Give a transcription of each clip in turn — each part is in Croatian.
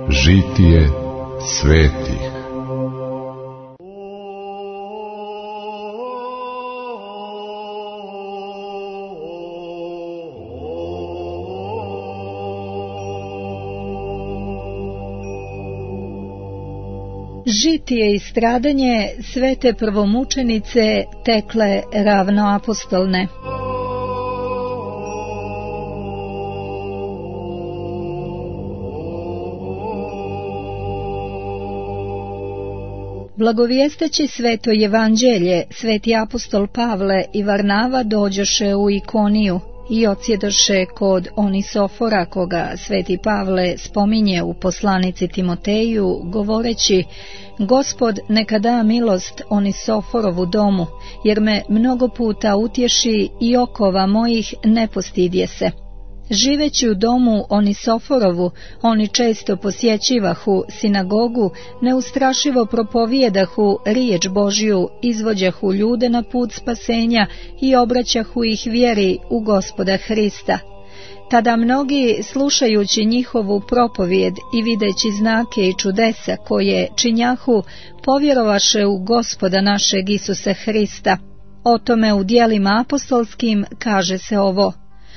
Žitije svetih. Žitije i stradanje svete prvomučenice Tekle ravnoapostolne. Blagovijesteći sveto evanđelje, sveti apostol Pavle i Varnava dođoše u Ikoniju i odsjedoše kod Onisofora, koga sveti Pavle spominje u poslanici Timoteju, govoreći: Gospod neka da milost Onisoforovu domu, jer me mnogo puta utješi i okova mojih ne postidje se. Živeći u domu Onisoforovu, oni često posjećivahu sinagogu, neustrašivo propovijedahu riječ Božju, izvođahu ljude na put spasenja i obraćahu ih vjeri u Gospoda Hrista. Tada mnogi, slušajući njihovu propovijed i videći znake i čudesa koje činjahu, povjerovaše u Gospoda našeg Isusa Hrista. O tome u djelima apostolskim kaže se ovo: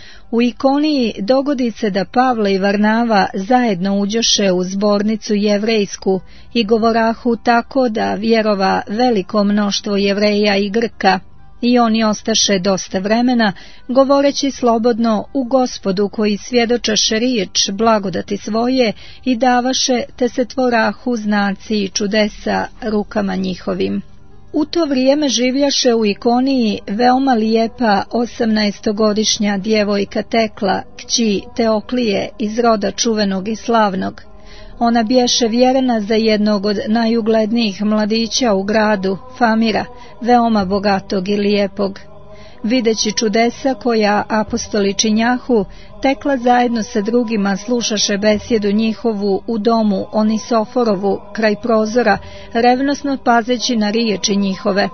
U Ikoniji dogodi se da Pavle i Varnava zajedno uđoše u zbornicu jevrejsku i govorahu tako da vjerova veliko mnoštvo Jevreja i Grka, i oni ostaše dosta vremena, govoreći slobodno u Gospodu, koji svjedočaše riječ blagodati svoje i davaše, te se tvorahu znaci i čudesa rukama njihovim. U to vrijeme življaše u Ikoniji veoma lijepa 18-godišnja djevojka Tekla, kći Teoklije iz roda čuvenog i slavnog. Ona bješe vjerena za jednog od najuglednijih mladića u gradu, Famira, veoma bogatog i lijepog. Videći čudesa koja apostoli činjahu, Tekla zajedno sa drugima slušaše besjedu njihovu u domu Onisoforovu kraj prozora, revnosno pazeći na riječi njihove.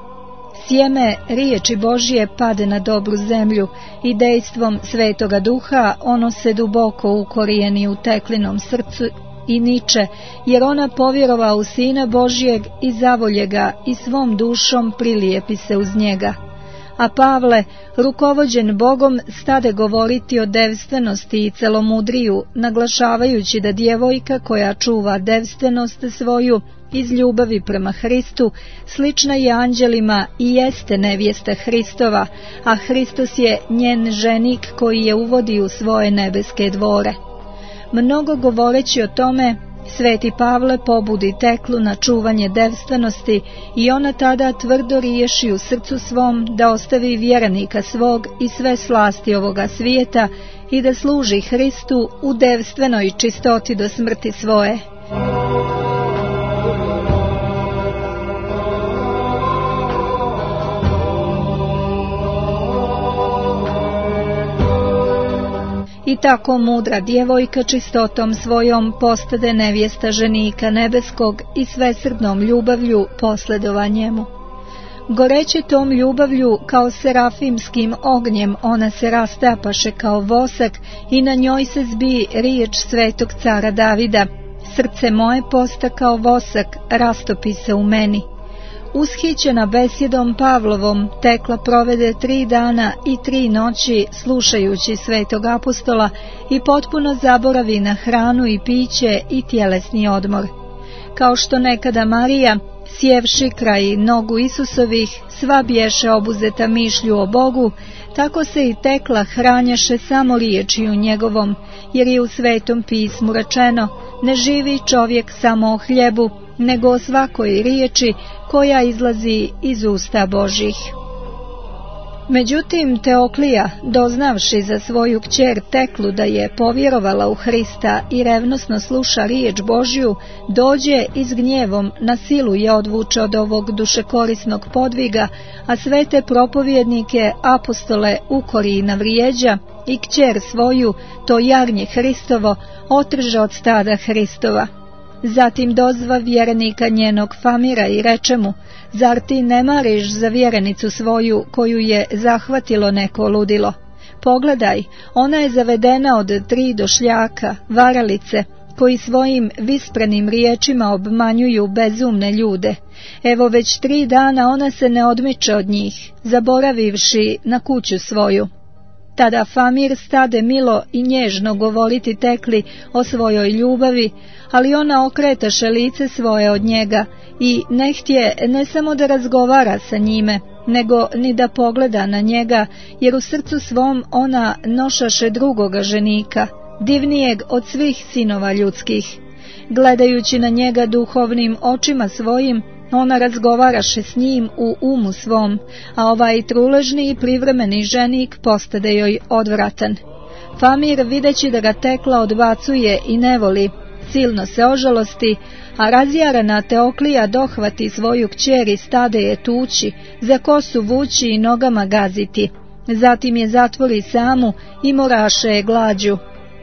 Sjeme riječi Božije pade na dobru zemlju i dejstvom Svetoga Duha ono se duboko ukorijeni u Teklinom srcu i niče, jer ona povjerova u Sina Božijeg i zavolje ga i svom dušom prilijepi se uz njega. A Pavle, rukovođen Bogom, stade govoriti o devstvenosti i celomudriju, naglašavajući da djevojka koja čuva devstvenost svoju iz ljubavi prema Hristu, slična je anđelima i jeste nevjesta Hristova, a Hristos je njen ženik koji je uvodi u svoje nebeske dvore. Mnogo govoreći o tome, sveti Pavle pobudi Teklu na čuvanje devstvenosti i ona tada tvrdo riješi u srcu svom da ostavi vjerenika svog i sve slasti ovoga svijeta i da služi Hristu u devstvenoj čistoti do smrti svoje. I tako mudra djevojka čistotom svojom postade nevjesta ženika nebeskog i svesrdnom ljubavlju posledova njemu. Goreći tom ljubavlju kao serafimskim ognjem ona se rastapaše kao vosak i na njoj se zbi riječ svetog cara Davida: Srce moje posta kao vosak, rastopi se u meni. Ushićena besjedom Pavlovom, Tekla provede 3 dana i 3 noći slušajući svetog apostola i potpuno zaboravi na hranu i piće i tjelesni odmor. Kao što nekada Marija, sjevši kraj nogu Isusovih, sva bješe obuzeta mišlju o Bogu, tako se i Tekla hranjaše samo riječju njegovom, jer je u Svetom pismu rečeno: ne živi čovjek samo o hljebu, nego o svakoj riječi koja izlazi iz usta Božih. Međutim, Teoklija, doznavši za svoju kćer Teklu da je povjerovala u Hrista i revnosno sluša riječ Božju, dođe i s gnjevom na silu je odvuče od ovog dušekorisnog podviga, a svete propovjednike, apostole, ukori i navrijeđa i kćer svoju, to jagnje Hristovo, otrže od stada Hristova. Zatim dozva vjerenika njenog Famira i reče mu: zar ti ne mariš za vjerenicu svoju koju je zahvatilo neko ludilo? Pogledaj, ona je zavedena od 3 došljaka, varalice, koji svojim visprenim riječima obmanjuju bezumne ljude. Evo već 3 dana ona se ne odmiče od njih, zaboravivši na kuću svoju. Tada Famir stade milo i nježno govoriti Tekli o svojoj ljubavi, ali ona okretaše lice svoje od njega i ne htje ne samo da razgovara sa njime, nego ni da pogleda na njega, jer u srcu svom ona nošaše drugoga ženika, divnijeg od svih sinova ljudskih. Gledajući na njega duhovnim očima svojim, ona razgovaraše s njim u umu svom, a ovaj truležni i privremeni ženik postade joj odvratan. Famir, videći da ga Tekla odbacuje i ne voli, silno se ožalosti, a razjarana Teoklija dohvati svoju kćer i stade je tući, za kosu vući i nogama gaziti. Zatim je zatvori samu i moraše je glađu.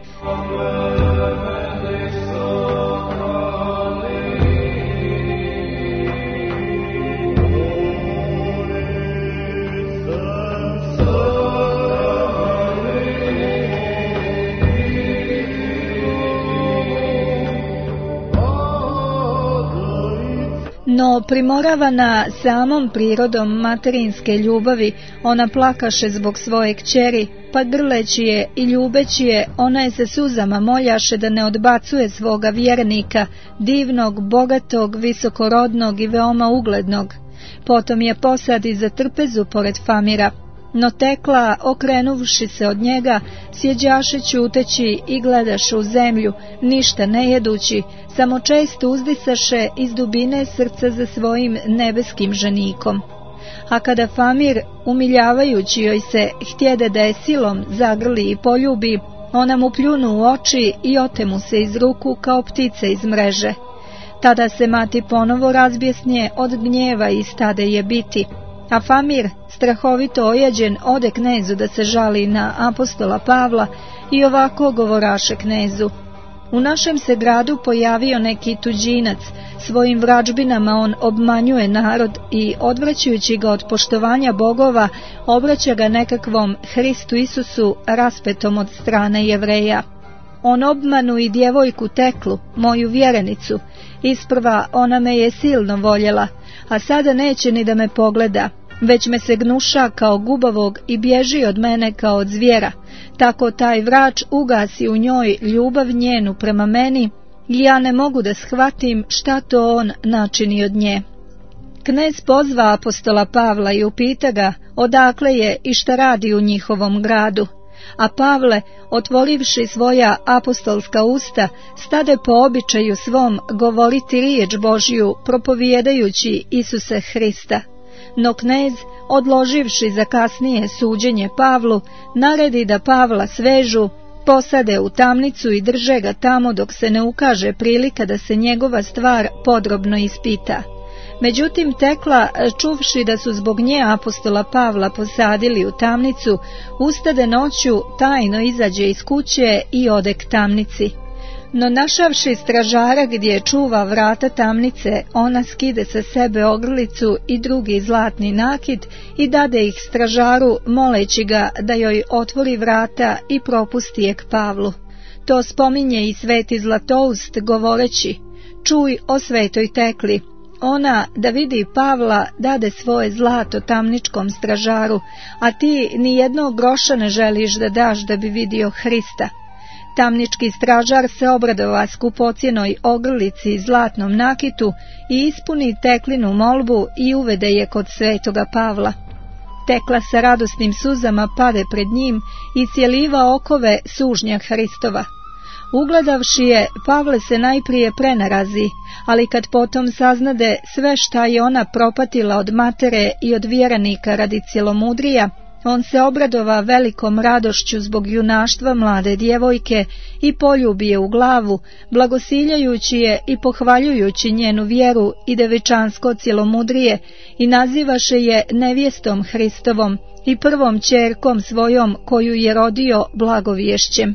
No primoravana samom prirodom materinske ljubavi, ona plakaše zbog svoje kćeri, pa grleći je i ljubeći je, ona je se suzama moljaše da ne odbacuje svoga vjernika, divnog, bogatog, visokorodnog i veoma uglednog. Potom je posadi za trpezu pored Famira, no Tekla, okrenuvši se od njega, sjeđaše ćuteći i gledaše u zemlju, ništa ne jedući, samo često uzdisaše iz dubine srca za svojim nebeskim ženikom. A kada Famir, umiljavajući joj se, htjede da je silom zagrli i poljubi, ona mu pljunu u oči i ote mu se iz ruku kao ptice iz mreže. Tada se mati ponovo razbjesnje od gnjeva i stade je biti, a Famir, strahovito ojađen, ode knezu da se žali na apostola Pavla i ovako govoraše knezu: u našem se gradu pojavio neki tuđinac, svojim vrađbinama on obmanjuje narod i, odvraćajući ga od poštovanja bogova, obraća ga nekakvom Hristu Isusu raspetom od strane Jevreja. On obmanu i djevojku Teklu, moju vjerenicu, isprva ona me je silno voljela, a sada neće ni da me pogleda, već me se gnuša kao gubavog i bježi od mene kao od zvijera. Tako taj vrač ugasi u njoj ljubav njenu prema meni i ja ne mogu da shvatim šta to on načini od nje. Knez pozva apostola Pavla i upita ga odakle je i šta radi u njihovom gradu. A Pavle, otvorivši svoja apostolska usta, stade po običaju svom govoriti riječ Božju, propovijedajući Isuse Hrista. No knez, odloživši za kasnije suđenje Pavlu, naredi da Pavla svežu, posade u tamnicu i drže ga tamo dok se ne ukaže prilika da se njegova stvar podrobno ispita. Međutim, Tekla, čuvši da su zbog nje apostola Pavla posadili u tamnicu, ustade noću, tajno izađe iz kuće i ode k tamnici. No našavši stražara gdje čuva vrata tamnice, ona skide sa sebe ogrlicu i drugi zlatni nakit i dade ih stražaru, moleći ga da joj otvori vrata i propusti je k Pavlu. To spominje i sveti Zlatoust, govoreći: čuj o svetoj Tekli. Ona, da vidi Pavla, dade svoje zlato tamničkom stražaru, a ti ni jednog groša ne želiš da daš da bi vidio Hrista. Tamnički stražar se obradova skupocjenoj ogrlici i zlatnom nakitu i ispuni Teklinu molbu i uvede je kod svetoga Pavla. Tekla sa radosnim suzama pade pred njim i cijeliva okove sužnja Hristova. Ugledavši je, Pavle se najprije prenarazi, ali kad potom saznade sve šta je ona propatila od matere i od vjerenika radi cjelomudrija, on se obradova velikom radošću zbog junaštva mlade djevojke i poljubi je u glavu, blagosiljajući je i pohvaljujući njenu vjeru i devičansko cjelomudrije, i nazivaše je nevjestom Hristovom i prvom ćerkom svojom koju je rodio blagovješćem.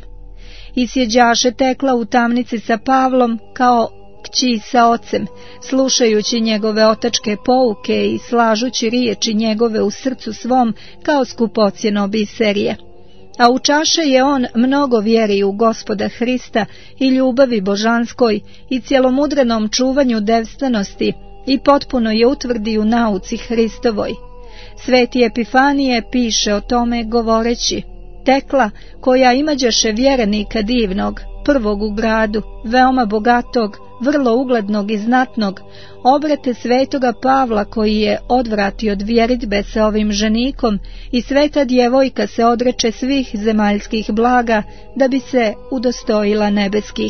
I sjeđaše Tekla u tamnici sa Pavlom kao kći sa ocem, slušajući njegove otačke pouke i slažući riječi njegove u srcu svom kao skupocjeno biserije. a u čaše je on mnogo vjeri u Gospoda Hrista i ljubavi božanskoj i cjelomudrenom čuvanju devstvenosti i potpuno je utvrdi u nauci Hristovoj. Sveti Epifanije piše o tome govoreći: tekla koja imađeše vjerenika divnog, prvog u gradu, veoma bogatog, vrlo uglednog i znatnog, obrate svetoga Pavla koji je odvratio od vjeritbe sa ovim ženikom i sveta djevojka se odreče svih zemaljskih blaga da bi se udostojila nebeskih.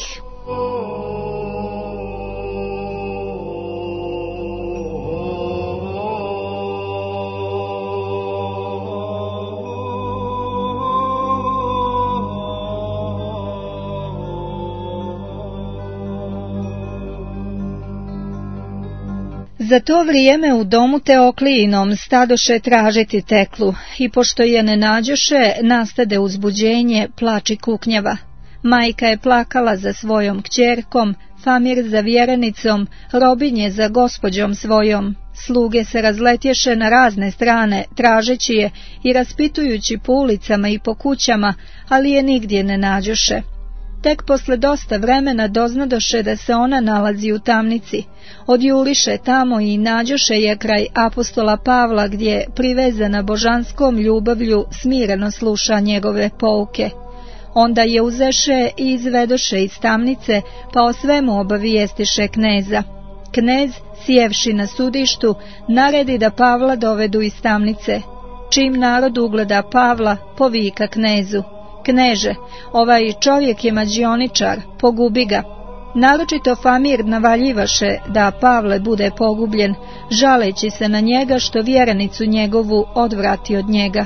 Za to vrijeme u domu Teoklijinom stadoše tražiti teklu i pošto je ne nađoše, nastade uzbuđenje, plač i kuknjava. Majka je plakala za svojom kćerkom, Famir za vjerenicom, robinje za gospođom svojom. Sluge se razletješe na razne strane, tražeći je i raspitujući po ulicama i po kućama, ali je nigdje ne nađoše. Tek posle dosta vremena doznadoše da se ona nalazi u tamnici. Odjuliše tamo i nađoše je kraj apostola Pavla, gdje privezana božanskom ljubavlju smireno sluša njegove pouke. Onda je uzeše i izvedoše iz tamnice, pa o svemu obavijestiše kneza. Knez, sjevši na sudištu, naredi da Pavla dovedu iz tamnice. Čim narod ugleda Pavla, povika knezu: kneže, ovaj čovjek je mađioničar, pogubi ga. Naročito Famir navaljivaše da Pavle bude pogubljen, žaleći se na njega što vjerenicu njegovu odvrati od njega.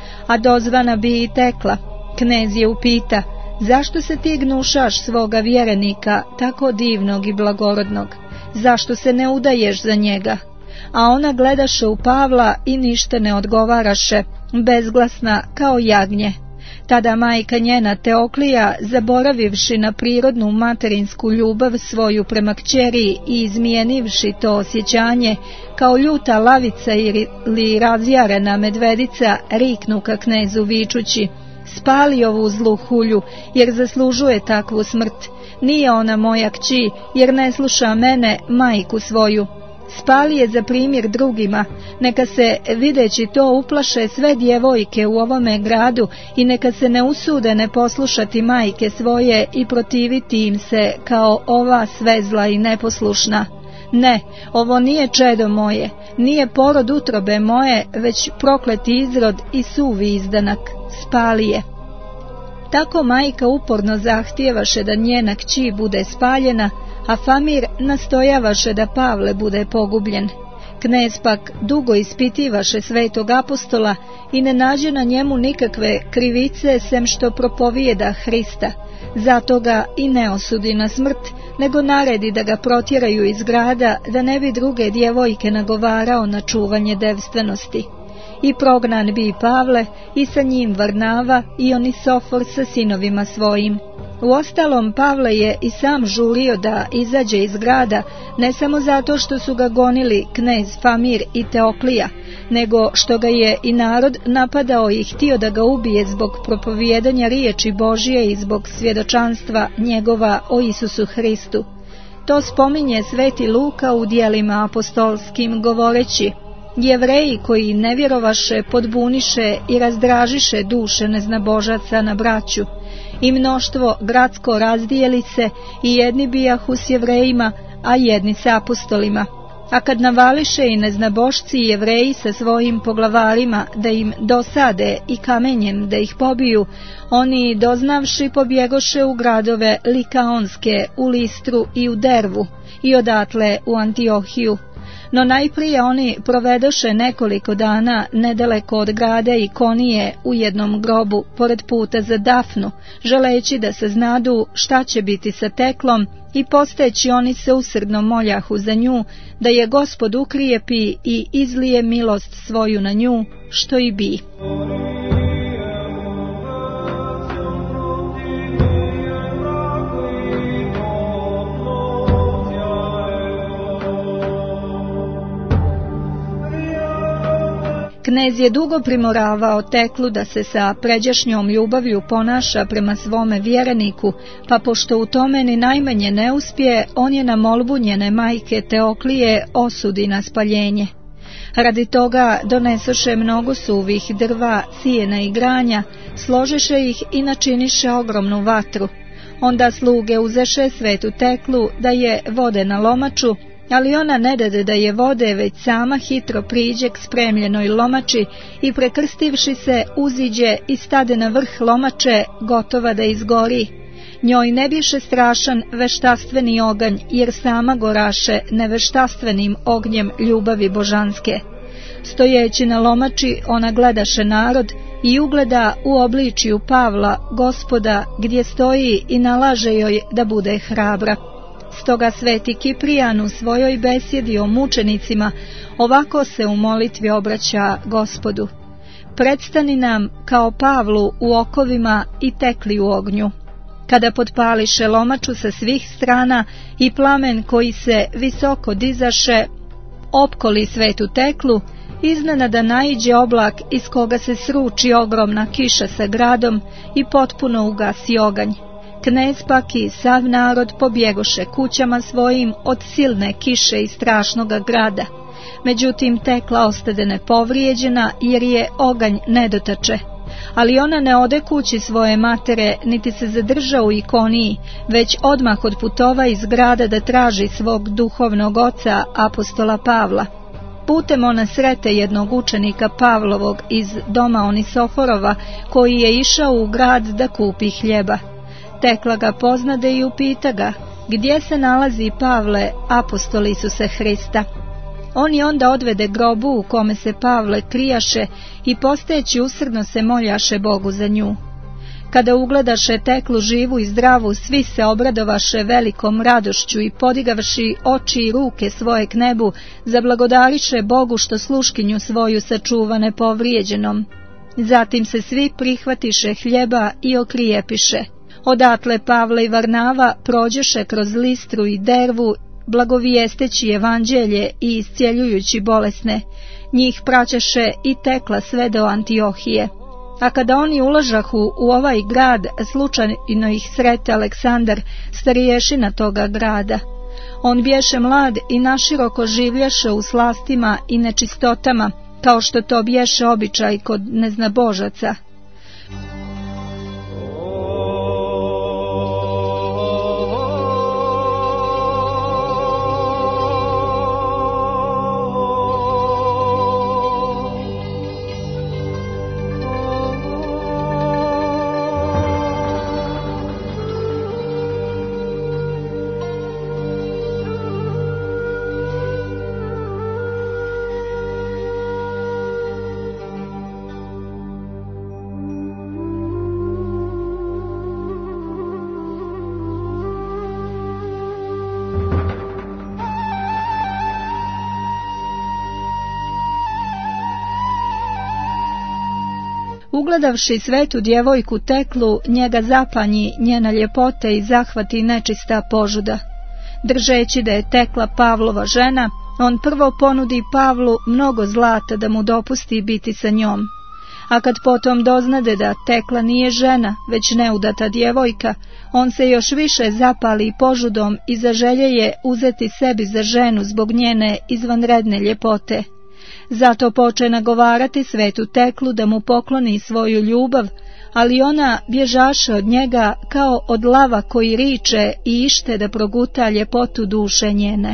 A dozvana bi i tekla. Knez je upita: zašto se ti gnušaš svoga vjerenika, tako divnog i blagorodnog? Zašto se ne udaješ za njega? A ona gledaše u Pavla i ništa ne odgovaraše, bezglasna kao jagnje. Tada majka njena Teoklija, zaboravivši na prirodnu materinsku ljubav svoju prema kćeri i izmijenivši to osjećanje, kao ljuta lavica ili razjarena medvedica, riknu ka knezu vičući: spali ovu zlu hulju, jer zaslužuje takvu smrt. Nije ona moja kći, jer ne sluša mene, majku svoju. Spali je za primjer drugima, neka se videći to uplaše sve djevojke u ovome gradu i neka se ne usude ne poslušati majke svoje i protiviti im se kao ova svezla i neposlušna. Ne, ovo nije čedo moje, nije porod utrobe moje, već prokleti izrod i suvi izdanak. Spali je. Tako majka uporno zahtijevaše da njena kći bude spaljena, a Famir nastojavaše da Pavle bude pogubljen. Knez pak dugo ispitivaše svetog apostola i ne nađe na njemu nikakve krivice sem što propovijeda Hrista. Zato ga i ne osudi na smrt, nego naredi da ga protjeraju iz grada, da ne bi druge djevojke nagovarao na čuvanje devstvenosti. I prognan bi Pavle, i sa njim Varnava i Onisofor sa sinovima svojim. Uostalom, Pavle je i sam žulio da izađe iz grada, ne samo zato što su ga gonili knez Famir i Teoklija, nego što ga je i narod napadao i htio da ga ubije zbog propovijedanja riječi Božije i zbog svjedočanstva njegova o Isusu Hristu. To spominje sveti Luka u djelima apostolskim govoreći: Jevreji koji ne vjerovaše podbuniše i razdražiše duše neznabožaca na braću, i mnoštvo gradsko razdijeli se, i jedni bijahu s Jevrejima, a jedni s apostolima. A kad navališe i neznabošci i Jevreji sa svojim poglavarima da im dosade i kamenjem da ih pobiju, oni doznavši pobjegoše u gradove Likaonske, u Listru i u Dervu, i odatle u Antiohiju. No najprije oni provedoše nekoliko dana nedaleko od grada Ikonije u jednom grobu pored puta za Dafnu, želeći da saznadu šta će biti sa teklom, i posteći oni se usrdno moljahu za nju, da je Gospod ukrijepi i izlije milost svoju na nju, što i bi. Knez je dugo primoravao Teklu da se sa pređašnjom ljubavlju ponaša prema svome vjereniku, pa pošto u tome ni najmanje ne uspije, on je na molbu njene majke Teoklije osudi na spaljenje. Radi toga donesoše mnogo suvih drva, sijena i granja, složiše ih i načiniše ogromnu vatru. Onda sluge uzeše svetu Teklu da je vode na lomaču, ali ona ne dade da je vode, već sama hitro priđe k spremljenoj lomači i prekrstivši se uziđe i stade na vrh lomače, gotova da izgori. Njoj ne biše strašan veštastveni oganj, jer sama goraše neveštastvenim ognjem ljubavi božanske. Stojeći na lomači, ona gledaše narod i ugleda u obličiju Pavla, Gospoda, gdje stoji i nalaže joj da bude hrabra. Stoga sveti Kiprijan u svojoj besjedi o mučenicima ovako se u molitvi obraća Gospodu: predstani nam kao Pavlu u okovima i Tekli u ognju. Kada potpališe lomaču sa svih strana i plamen koji se visoko dizaše opkoli svetu Teklu, iznenada naiđe oblak iz koga se sruči ogromna kiša sa gradom i potpuno ugasi oganj. Knez pak i sav narod pobjegoše kućama svojim od silne kiše i strašnoga grada. Međutim, Tekla ostade nepovrijeđena jer je oganj ne dotače. Ali ona ne ode kući svoje matere, niti se zadrža u Ikoniji, već odmah odputova iz grada da traži svog duhovnog oca, apostola Pavla. Putem ona srete jednog učenika Pavlovog iz doma Onisoforova, koji je išao u grad da kupi hljeba. Tekla ga poznade i upita ga: gdje se nalazi Pavle, apostol Isuse Hrista? On je onda odvede grobu u kome se Pavle krijaše i postojeći usrdno se moljaše Bogu za nju. Kada ugledaše Teklu živu i zdravu, svi se obradovaše velikom radošću i podigavši oči i ruke svoje k nebu, zablagodariše Bogu što sluškinju svoju sačuva nepovrijeđenom. Zatim se svi prihvatiše hljeba i okrijepiše. Odatle Pavle i Varnava prođeše kroz Listru i Dervu, blagovijesteći evanđelje i iscjeljujući bolesne. Njih praćeše i Tekla sve do Antiohije. A kada oni ulažahu u ovaj grad, slučajno ih srete Aleksandar, stariješina toga grada. On bješe mlad i naširoko življaše u slastima i nečistotama, kao što to bješe običaj kod neznabožaca. Ugledavši svetu djevojku Teklu, njega zapanji njena ljepota i zahvati nečista požuda. Držeći da je Tekla Pavlova žena, on prvo ponudi Pavlu mnogo zlata da mu dopusti biti sa njom. A kad potom doznade da Tekla nije žena, već neudata djevojka, on se još više zapali požudom i zaželjeje uzeti sebi za ženu zbog njene izvanredne ljepote. Zato poče nagovarati svetu Teklu da mu pokloni svoju ljubav, ali ona bježaše od njega kao od lava koji riče i ište da proguta ljepotu duše njene.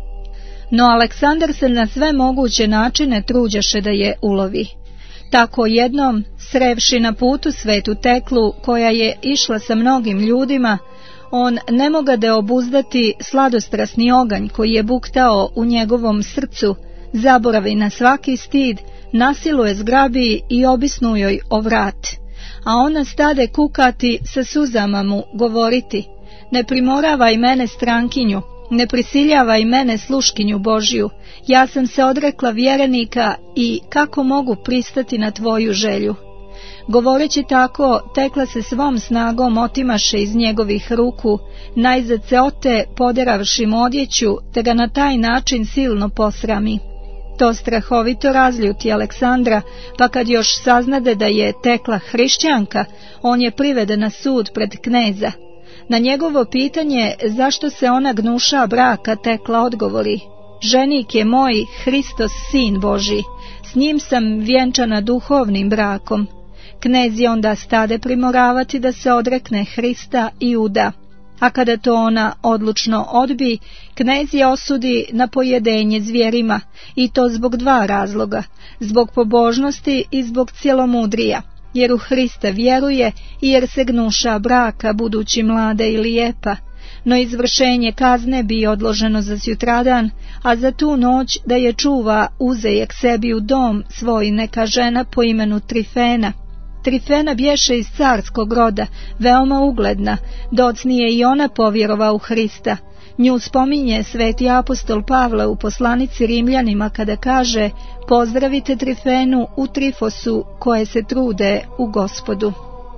No Aleksandar se na sve moguće načine truđaše da je ulovi. Tako jednom, srevši na putu svetu Teklu, koja je išla sa mnogim ljudima, on ne mogade obuzdati sladostrasni oganj koji je buktao u njegovom srcu, zaboravi na svaki stid, nasiluje zgrabi i obisnu joj o vrat. A ona stade kukati, sa suzama mu govoriti: ne primoravaj mene strankinju, ne prisiljavaj mene sluškinju Božju, ja sam se odrekla vjerenika i kako mogu pristati na tvoju želju. Govoreći tako, Tekla se svom snagom otimaše iz njegovih ruku, najzad se ote poderavši mu odjeću, te ga na taj način silno posrami. To strahovito razljuti Aleksandra, pa kad još saznade da je Tekla hrišćanka, on je priveden na sud pred kneza. Na njegovo pitanje zašto se ona gnuša braka, Tekla odgovori: ženik je moj Hristos, sin Božji, s njim sam vjenčana duhovnim brakom. Knez je onda stade primoravati da se odrekne Hrista i uda, a kada to ona odlučno odbi, knez je osudi na pojedenje zvijerima, i to zbog dva razloga: zbog pobožnosti i zbog cjelomudrija, jer u Hrista vjeruje i jer se gnuša braka, budući mlada i lijepa. No izvršenje kazne bi odloženo za sutradan, a za tu noć da je čuva uzeje k sebi u dom svoj neka žena po imenu Trifena. Trifena bješe iz carskog roda, veoma ugledna, docnije i ona povjerova u Hrista. Nju spominje sveti apostol Pavle u poslanici Rimljanima kada kaže: pozdravite Trifenu u Trifosu koje se trude u Gospodu.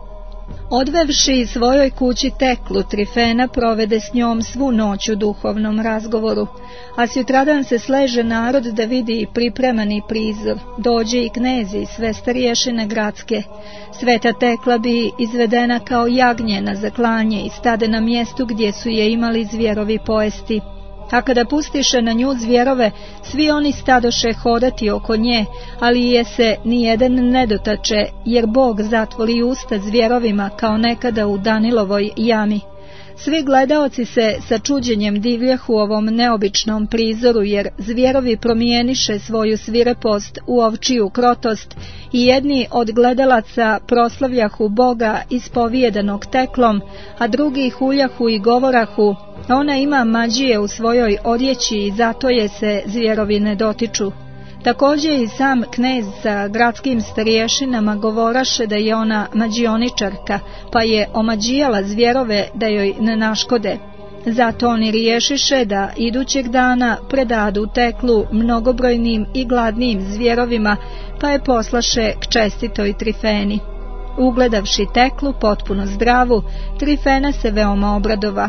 Odvevši svojoj kući Teklu, Trifena provede s njom svu noć u duhovnom razgovoru, a sutradan se sleže narod da vidi pripremani prizor. Dođe i knezi i sve starješine gradske. Sveta Tekla bi izvedena kao jagnje na zaklanje i stade na mjestu gdje su je imali zvjerovi pojesti. A kada pustiše na nju zvjerove, svi oni stadoše hodati oko nje, ali je se nijedan ne dotače, jer Bog zatvori usta zvjerovima kao nekada u Danilovoj jami. Svi gledaoci se sa čuđenjem divljahu ovom neobičnom prizoru, jer zvjerovi promijeniše svoju svirepost u ovčiju krotost i jedni od gledalaca proslavljahu Boga ispovijedanog Teklom, a drugi huljahu i govorahu: ona ima mađije u svojoj odjeći i zato je se zvjerovi ne dotiču. Također i sam knez sa gradskim starješinama govoraše da je ona mađioničarka, pa je omađijala zvjerove da joj ne naškode. Zato oni riješiše da idućeg dana predadu Teklu mnogobrojnim i gladnim zvjerovima, pa je poslaše k čestitoj Trifeni. Ugledavši Teklu potpuno zdravu, Trifena se veoma obradova.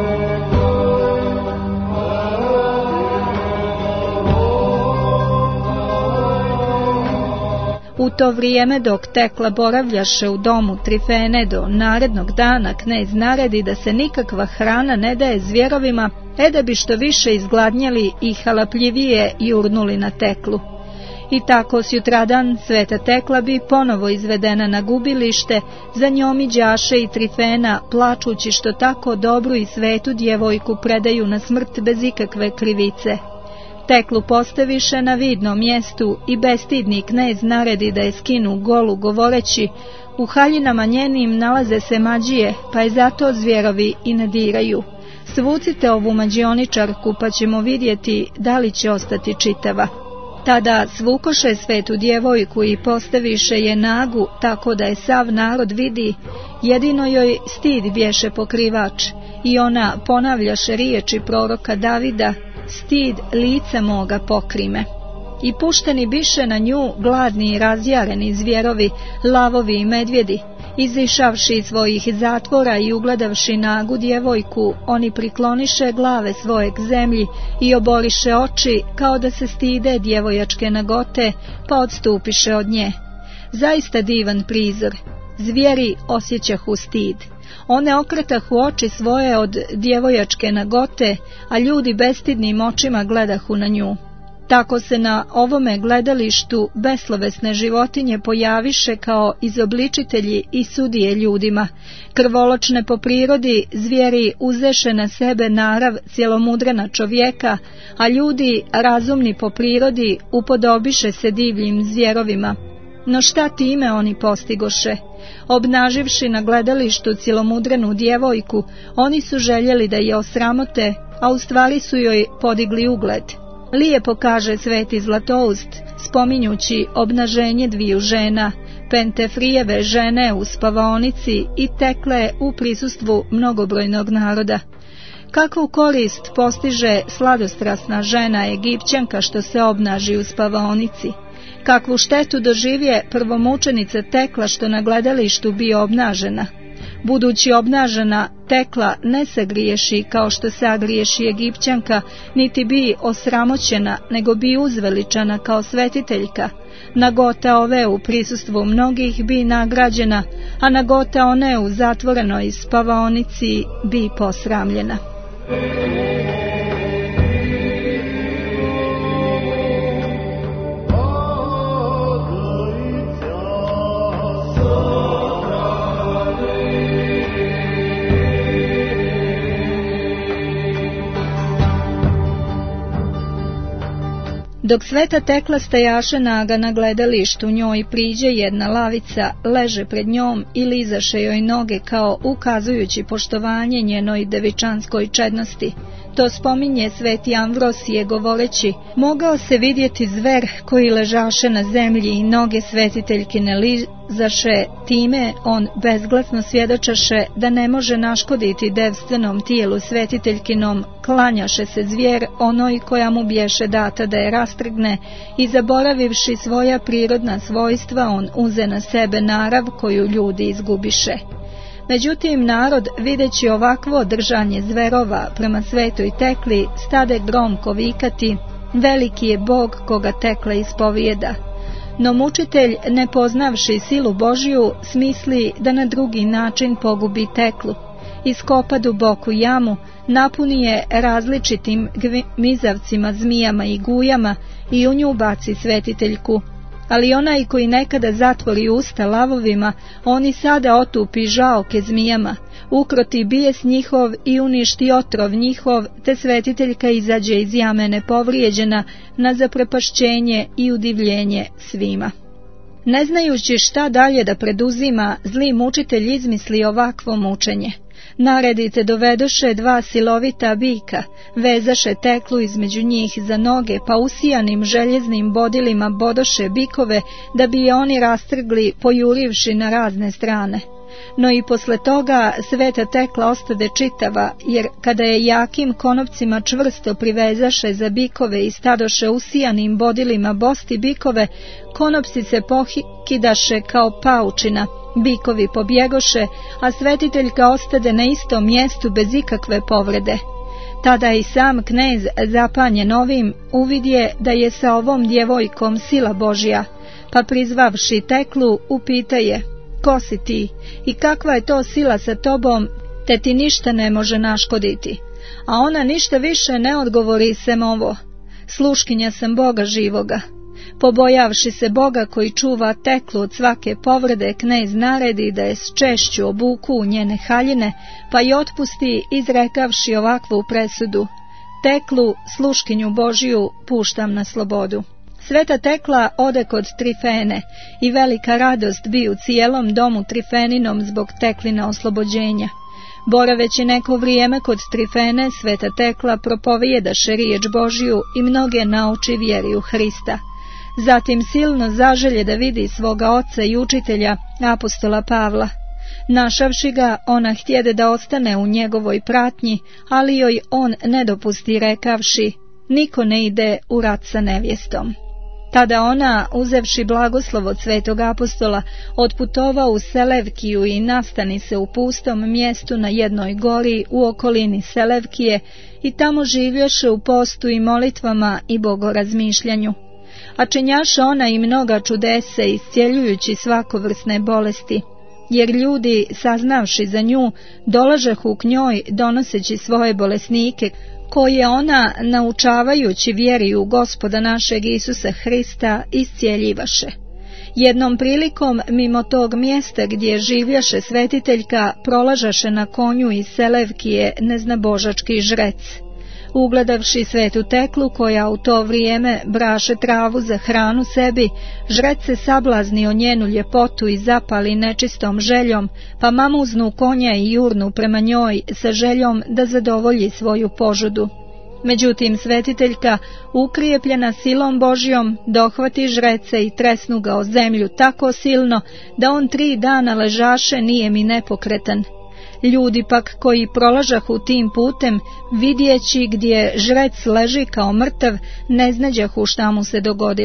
U to vrijeme dok Tekla boravljaše u domu Trifene do narednog dana, knez naredi da se nikakva hrana ne daje zvjerovima, da bi što više izgladnjeli i halapljivije jurnuli na Teklu. I tako sutradan sveta Tekla bi ponovo izvedena na gubilište, za njom iđaše i Trifena, plačući što tako dobru i svetu djevojku predaju na smrt bez ikakve krivice. Teklu postaviše na vidnom mjestu i bestidni knez naredi da je skinu golu, govoreći: u haljinama njenim nalaze se mađije, pa je zato zvjerovi i ne diraju. Svucite ovu mađioničarku, pa ćemo vidjeti da li će ostati čitava. Tada svukoše svetu djevojku i postaviše je nagu, tako da je sav narod vidi, jedino joj stid bješe pokrivač, i ona ponavljaše riječi proroka Davida: stid lice moga pokrime. I pušteni biše na nju gladni i razjareni zvjerovi, lavovi i medvjedi. Izišavši iz svojih zatvora i ugledavši nagu djevojku, oni prikloniše glave svoje k zemlji i oboriše oči kao da se stide djevojačke nagote, pa odstupiše od nje. Zaista divan prizor. Zvijeri osjećahu stid. One okretahu oči svoje od djevojačke nagote, a ljudi bestidnim očima gledahu na nju. Tako se na ovome gledalištu beslovesne životinje pojaviše kao izobličitelji i sudije ljudima. Krvoločne po prirodi, zvijeri uzeše na sebe narav cjelomudrana čovjeka, a ljudi razumni po prirodi upodobiše se divljim zvjerovima. No šta time oni postigoše? Obnaživši na gledalištu cjelomudranu djevojku, oni su željeli da je osramote, a u stvari su joj podigli ugled. Lijepo kaže sveti Zlatoust, spominjući obnaženje dviju žena, Pentefrijeve žene u spavaonici i Tekle u prisustvu mnogobrojnog naroda. Kakvu korist postiže sladostrasna žena Egipćanka što se obnaži u spavaonici? Kakvu štetu doživje prvomučenica Tekla što na gledalištu bio obnažena? Budući obnažena, Tekla ne sagriješi kao što sagriješi Egipćanka, niti bi osramoćena, nego bi uzveličana kao svetiteljka. Nagota ove u prisustvu mnogih bi nagrađena, a nagota one u zatvorenoj spavaonici bi posramljena. Dok Sveta Tekla stajaše naga na gledalištu, njoj priđe jedna lavica, leže pred njom i lizaše joj noge kao ukazujući poštovanje njenoj devičanskoj čednosti. To spominje Sveti Amvrosije govoreći: mogao se vidjeti zver koji ležaše na zemlji i noge svetiteljkine lizaše, time on bezglasno svjedočaše da ne može naškoditi devstvenom tijelu svetiteljkinom, klanjaše se zvijer onoj koja mu bješe data da je rastrgne i zaboravivši svoja prirodna svojstva on uze na sebe narav koju ljudi izgubiše. Međutim, narod, videći ovakvo držanje zverova prema Svetoj Tekli, stade gromko vikati: veliki je Bog koga Tekla ispovijeda. No mučitelj, ne poznavši silu Božju, smisli da na drugi način pogubi Teklu. Iskopa duboku jamu, napuni je različitim mizavcima, zmijama i gujama i u nju baci svetiteljku. Ali onaj koji nekada zatvori usta lavovima, oni sada otupi žaoke zmijama, ukroti bijes njihov i uništi otrov njihov, te svetiteljka izađe iz jame nepovrijeđena, na zaprepašćenje i udivljenje svima. Ne znajući šta dalje da preduzima, zli mučitelj izmisli ovakvo mučenje. Naredite dovedoše dva silovita bika, vezaše Teklu između njih za noge, pa usijanim željeznim bodilima bodoše bikove, da bi je oni rastrgli, pojurivši na razne strane. No i posle toga Sveta Tekla ostade čitava, jer kada je jakim konopcima čvrsto privezaše za bikove i stadoše usijanim bodilima bosti bikove, konopci se pokidaše kao paučina, bikovi pobjegoše, a svetiteljka ostade na istom mjestu bez ikakve povrede. Tada i sam knez, zapanjen ovim, uvidje da je sa ovom djevojkom sila Božja, pa prizvavši Teklu, upitaje: ko si ti i kakva je to sila sa tobom, te ti ništa ne može naškoditi? A ona ništa više ne odgovori sem ovo: sluškinja sam Boga živoga. Pobojavši se Boga koji čuva Teklu od svake povrede, knez naredi da je s češću obuku u njene haljine, pa i otpusti, izrekavši ovakvu presudu: Teklu, sluškinju Božju, puštam na slobodu. Sveta Tekla ode kod Trifene i velika radost bi u cijelom domu Trifeninom zbog Teklina oslobođenja. Boraveći neko vrijeme kod Trifene, Sveta Tekla propovijedaše riječ Božju i mnoge nauči vjeri u Hrista. Zatim silno zaželje da vidi svoga oca i učitelja, apostola Pavla. Našavši ga, ona htjede da ostane u njegovoj pratnji, ali joj on ne dopusti, rekavši: niko ne ide u rat sa nevjestom. Tada ona, uzevši blagoslov od svetog apostola, otputova u Selevkiju i nastani se u pustom mjestu na jednoj gori u okolini Selevkije i tamo življaše u postu i molitvama i bogorazmišljanju. A činjaše ona i mnoga čudese, iscjeljujući svakovrsne bolesti, jer ljudi, saznavši za nju, dolažehu k njoj donoseći svoje bolesnike, koje ona, naučavajući vjeri u Gospoda našeg Isusa Hrista, iscijeljivaše. Jednom prilikom, mimo tog mjesta gdje življaše svetiteljka, prolažaše na konju iz Selevkije neznabožački žrec. Ugledavši Svetu Teklu, koja u to vrijeme braše travu za hranu sebi, žrec se sablazni o njenu ljepotu i zapali nečistom željom, pa mamuznu konja i jurnu prema njoj sa željom da zadovolji svoju požudu. Međutim, svetiteljka, ukrijepljena silom Božjom, dohvati žreca i tresnu ga o zemlju tako silno da on 3 dana ležaše nijem i nepokretan. Ljudi pak koji prolažahu tim putem, vidjeći gdje žrec leži kao mrtav, ne znađahu šta mu se dogodilo.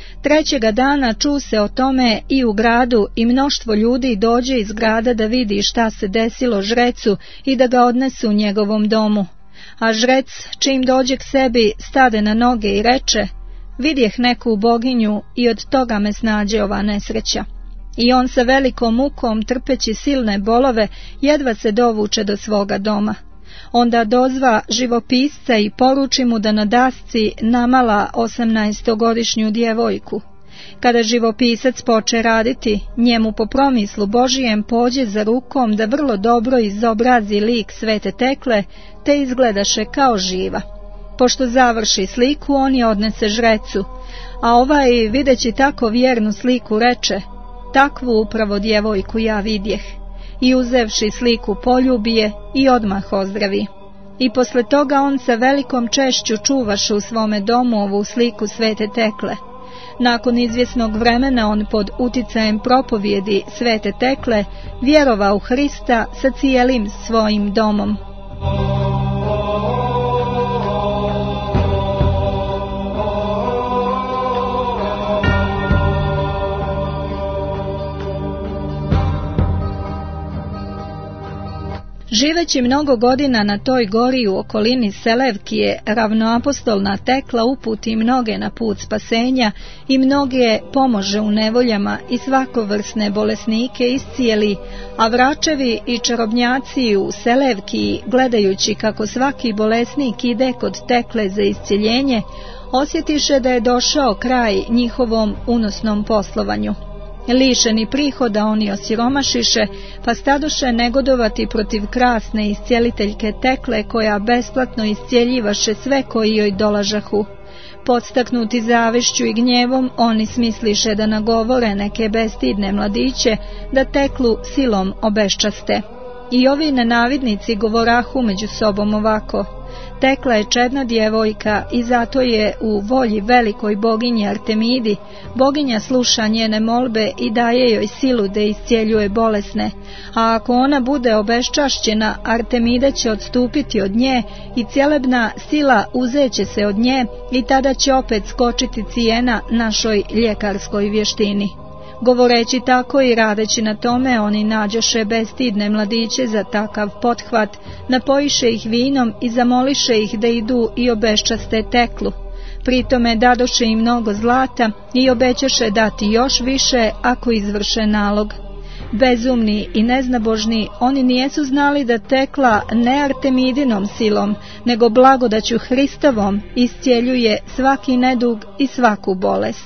Trećega dana ču se o tome i u gradu i mnoštvo ljudi dođe iz grada da vidi šta se desilo žrecu i da ga odnesu njegovom domu. A žrec, čim dođe k sebi, stade na noge i reče: vidjeh neku boginju i od toga me snađe ova nesreća. I on sa velikom mukom, trpeći silne bolove, jedva se dovuče do svoga doma. Onda dozva živopisca i poruči mu da na dasci namala 18-godišnju djevojku. Kada živopisac poče raditi, njemu po promislu Božijem pođe za rukom da vrlo dobro izobrazi lik Svete Tekle, te izgledaše kao živa. Pošto završi sliku, on je odnese žrecu, a ovaj, videći tako vjernu sliku, reče: takvu upravo djevojku ja vidjeh. I uzevši sliku poljubi je i odmah ozdravi. I posle toga on sa velikom češću čuvaše u svome domu ovu sliku Svete Tekle. Nakon izvjesnog vremena on pod uticajem propovjedi Svete Tekle vjerovao u Hrista sa cijelim svojim domom. Živeći mnogo godina na toj gori u okolini Selevkije, ravnoapostolna Tekla uputi mnoge na put spasenja i mnoge pomože u nevoljama i svakovrsne bolesnike iscijeli, a vračevi i čarobnjaci u Selevkiji, gledajući kako svaki bolesnik ide kod Tekle za iscjeljenje, osjetiše da je došao kraj njihovom unosnom poslovanju. Lišeni prihoda oni osiromašiše, pa stadoše negodovati protiv krasne iscijeliteljke Tekle, koja besplatno iscijeljivaše sve koji joj dolažahu. Podstaknuti zavišću i gnjevom, oni smisliše da nagovore neke bestidne mladiće da Teklu silom obeščaste. I ovi nenavidnici govorahu među sobom ovako: Tekla je čedna djevojka i zato je u volji velikoj boginji Artemidi. Boginja sluša njene molbe i daje joj silu da iscijeljuje bolesne, a ako ona bude obeščašćena, Artemida će odstupiti od nje i cjelebna sila uzeće se od nje i tada će opet skočiti cijena našoj ljekarskoj vještini. Govoreći tako i radeći na tome, oni nađoše bestidne mladiće za takav pothvat, napojiše ih vinom i zamoliše ih da idu i obeščaste Teklu. Pritome dadoše im mnogo zlata i obećaše dati još više ako izvrše nalog. Bezumni i neznabožni, oni nijesu znali da Tekla ne Artemidinom silom, nego blagodaću Hristovom iscijeljuje svaki nedug i svaku bolest.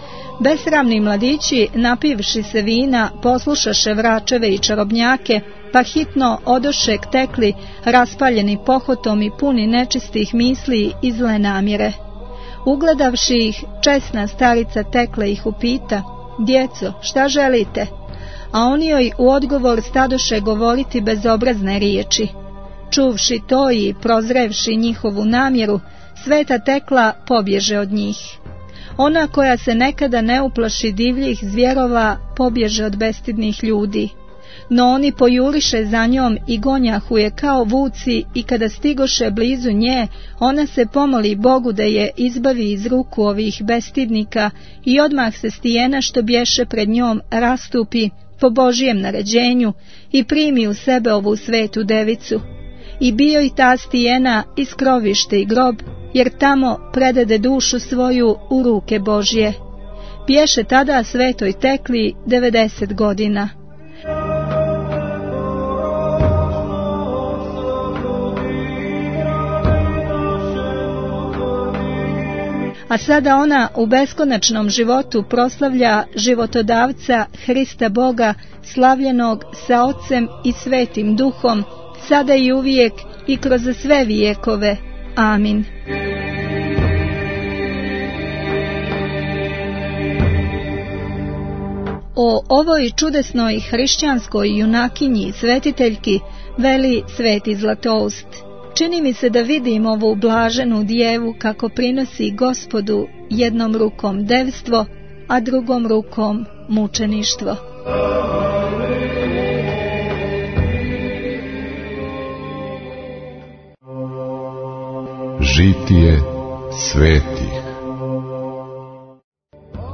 Besramni mladići, napivši se vina, poslušaše vračeve i čarobnjake, pa hitno odoše k Tekli, raspaljeni pohotom i puni nečistih misli i zle namjere. Ugledavši ih, česna starica Tekla ih upita: djeco, šta želite? A oni joj u odgovor stadoše govoriti bezobrazne riječi. Čuvši to i prozrevši njihovu namjeru, Sveta Tekla pobježe od njih. Ona koja se nekada ne uplaši divljih zvjerova, pobježe od bestidnih ljudi. No oni pojuriše za njom i gonjahu je kao vuci, i kada stigoše blizu nje, ona se pomoli Bogu da je izbavi iz ruku ovih bestidnika i odmah se stijena što bješe pred njom rastupi po Božijem naređenju i primi u sebe ovu svetu devicu. I bio i ta stijena i skrovište i grob, jer tamo predade dušu svoju u ruke Božje. Bješe tada Svetoj Tekli 90 godina. A sada ona u beskonačnom životu proslavlja životodavca Hrista Boga, slavljenog sa Otcem i Svetim Duhom, sada i uvijek i kroz sve vijekove. Amin. O ovoj čudesnoj hrišćanskoj junakinji i svetiteljki veli Sveti Zlatoust: čini mi se da vidim ovu blaženu djevu kako prinosi Gospodu jednom rukom devstvo, a drugom rukom mučeništvo. Žitije svetih.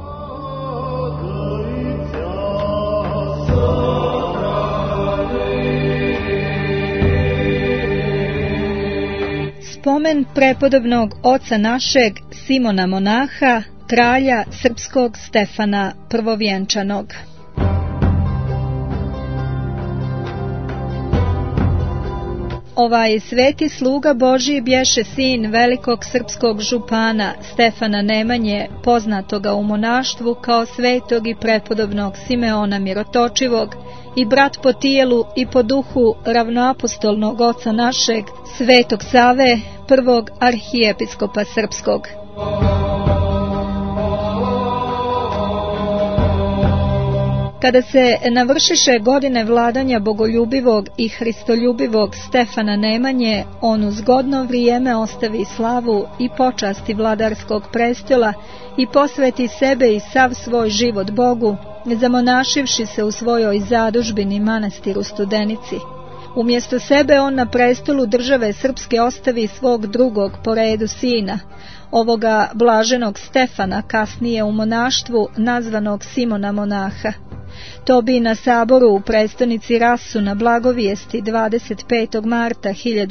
spomen prepodobnog oca našeg Simona Monaha, kralja srpskog Stefana Prvovjenčanog. Ovaj sveti sluga Božji bješe sin velikog srpskog župana Stefana Nemanje, poznatoga u monaštvu kao svetog i prepodobnog Simeona Mirotočivog, i brat po tijelu i po duhu ravnoapostolnog oca našeg, svetog Save, prvog arhijepiskopa srpskog. Kada se navršiše godine vladanja bogoljubivog i hristoljubivog Stefana Nemanje, on u zgodno vrijeme ostavi slavu i počasti vladarskog prestola i posveti sebe i sav svoj život Bogu, zamonašivši se u svojoj zadužbini manastiru Studenici. Umjesto sebe on na prestolu države srpske ostavi svog drugog po redu sina, ovoga blaženog Stefana, kasnije u monaštvu nazvanog Simona Monaha. To bi na saboru u prestonici Rasu na Blagovijesti 25. marta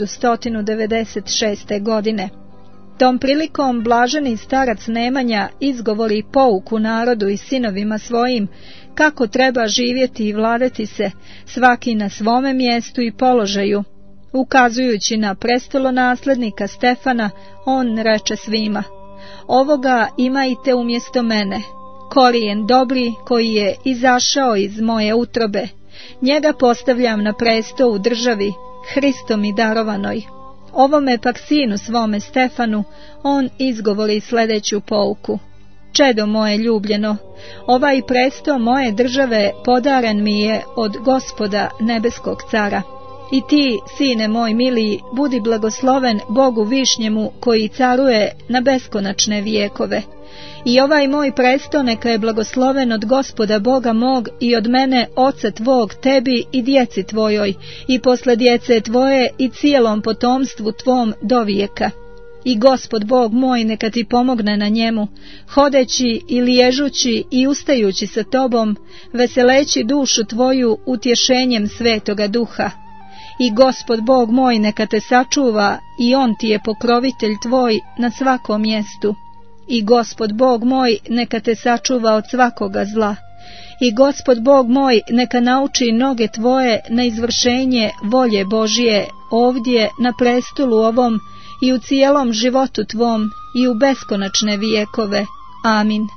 1196. godine. Tom prilikom blaženi starac Nemanja izgovori pouku narodu i sinovima svojim kako treba živjeti i vladati se, svaki na svome mjestu i položaju. Ukazujući na prestolonaslednika Stefana, on reče svima: ovoga imajte umjesto mene, korijen dobri koji je izašao iz moje utrobe. Njega postavljam na presto u državi, Hristom i darovanoj. Ovome pak sinu svome Stefanu on izgovori sljedeću pouku: čedo moje ljubljeno, ovaj presto moje države podaren mi je od Gospoda nebeskog cara. I ti, sine moj miliji, budi blagosloven Bogu višnjemu koji caruje na beskonačne vijekove. I ovaj moj presto neka je blagosloven od Gospoda Boga mog i od mene, oca tvog, tebi i djeci tvojoj, i posle djece tvoje i cijelom potomstvu tvom do vijeka. I Gospod Bog moj neka ti pomogne na njemu, hodeći i liježući i ustajući sa tobom, veseleći dušu tvoju utješenjem Svetoga Duha. I Gospod Bog moj neka te sačuva i on ti je pokrovitelj tvoj na svakom mjestu. I Gospod Bog moj neka te sačuva od svakoga zla. I Gospod Bog moj neka nauči noge tvoje na izvršenje volje Božije ovdje na prestolu ovom i u cijelom životu tvom i u beskonačne vijekove. Amin.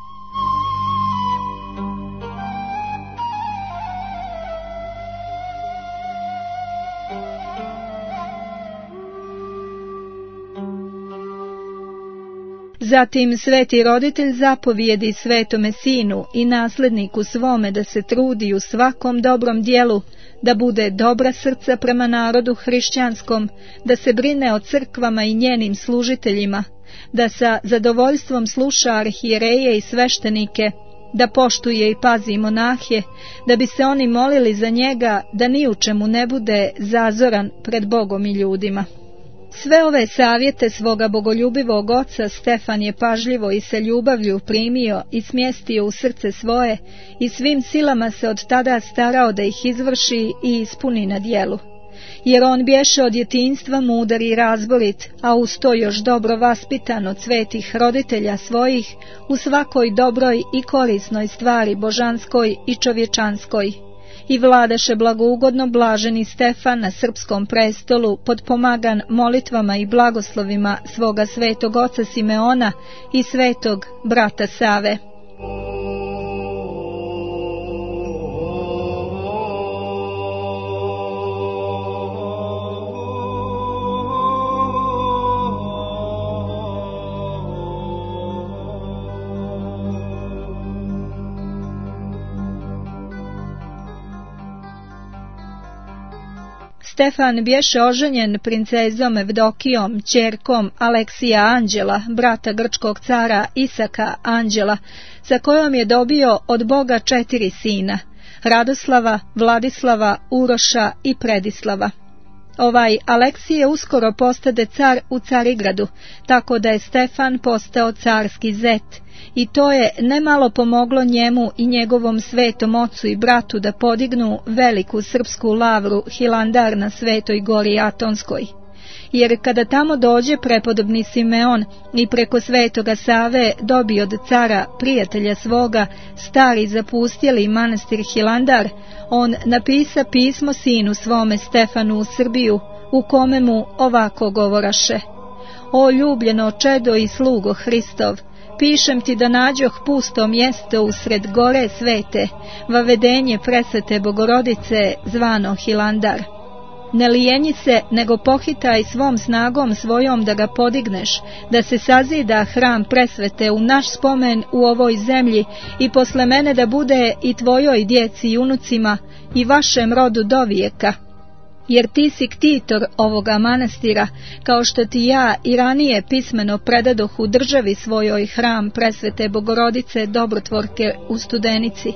Zatim sveti roditelj zapovijedi svetome sinu i nasljedniku svome da se trudi u svakom dobrom dijelu, da bude dobra srca prema narodu hrišćanskom, da se brine o crkvama i njenim služiteljima, da sa zadovoljstvom sluša arhijereje i sveštenike, da poštuje i pazi monahe, da bi se oni molili za njega, da ni u čemu ne bude zazoran pred Bogom i ljudima. Sve ove savjete svoga bogoljubivog oca Stefan je pažljivo i sa ljubavlju primio i smjestio u srce svoje i svim silama se od tada starao da ih izvrši i ispuni na djelu. Jer on bješe od djetinjstva mudar i razborit, a uz to još dobro vaspitan od svetih roditelja svojih u svakoj dobroj i korisnoj stvari božanskoj i čovječanskoj. I vladaše blagougodno blaženi Stefan na srpskom prestolu, potpomagan molitvama i blagoslovima svoga svetog oca Simeona i svetog brata Save. Stefan bješe oženjen princezom Evdokijom, ćerkom Aleksija Anđela, brata grčkog cara Isaka Anđela, sa kojom je dobio od Boga 4 sina, Radoslava, Vladislava, Uroša i Predislava. Ovaj Aleksije uskoro postade car u Carigradu, tako da je Stefan postao carski zet, i to je nemalo pomoglo njemu i njegovom svetom ocu i bratu da podignu veliku srpsku lavru Hilandar na Svetoj gori Atonskoj. jer kada tamo dođe prepodobni Simeon i preko Svetoga Save dobi od cara, prijatelja svoga, stari zapustjeli manastir Hilandar, on napisa pismo sinu svome Stefanu u Srbiju, u kome mu ovako govoraše: O ljubljeno čedo i slugo Hristov, pišem ti da nađoh pusto mjesto usred gore svete, vavedenje presvete Bogorodice zvano Hilandar. Ne lijenji se, nego pohitaj svom snagom svojom da ga podigneš, da se sazida hram presvete u naš spomen u ovoj zemlji i posle mene da bude i tvojoj djeci i unucima i vašem rodu dovijeka. Jer ti si ktitor ovoga manastira, kao što ti ja i ranije pismeno predadoh u državi svojoj hram presvete Bogorodice Dobrotvorke u Studenici.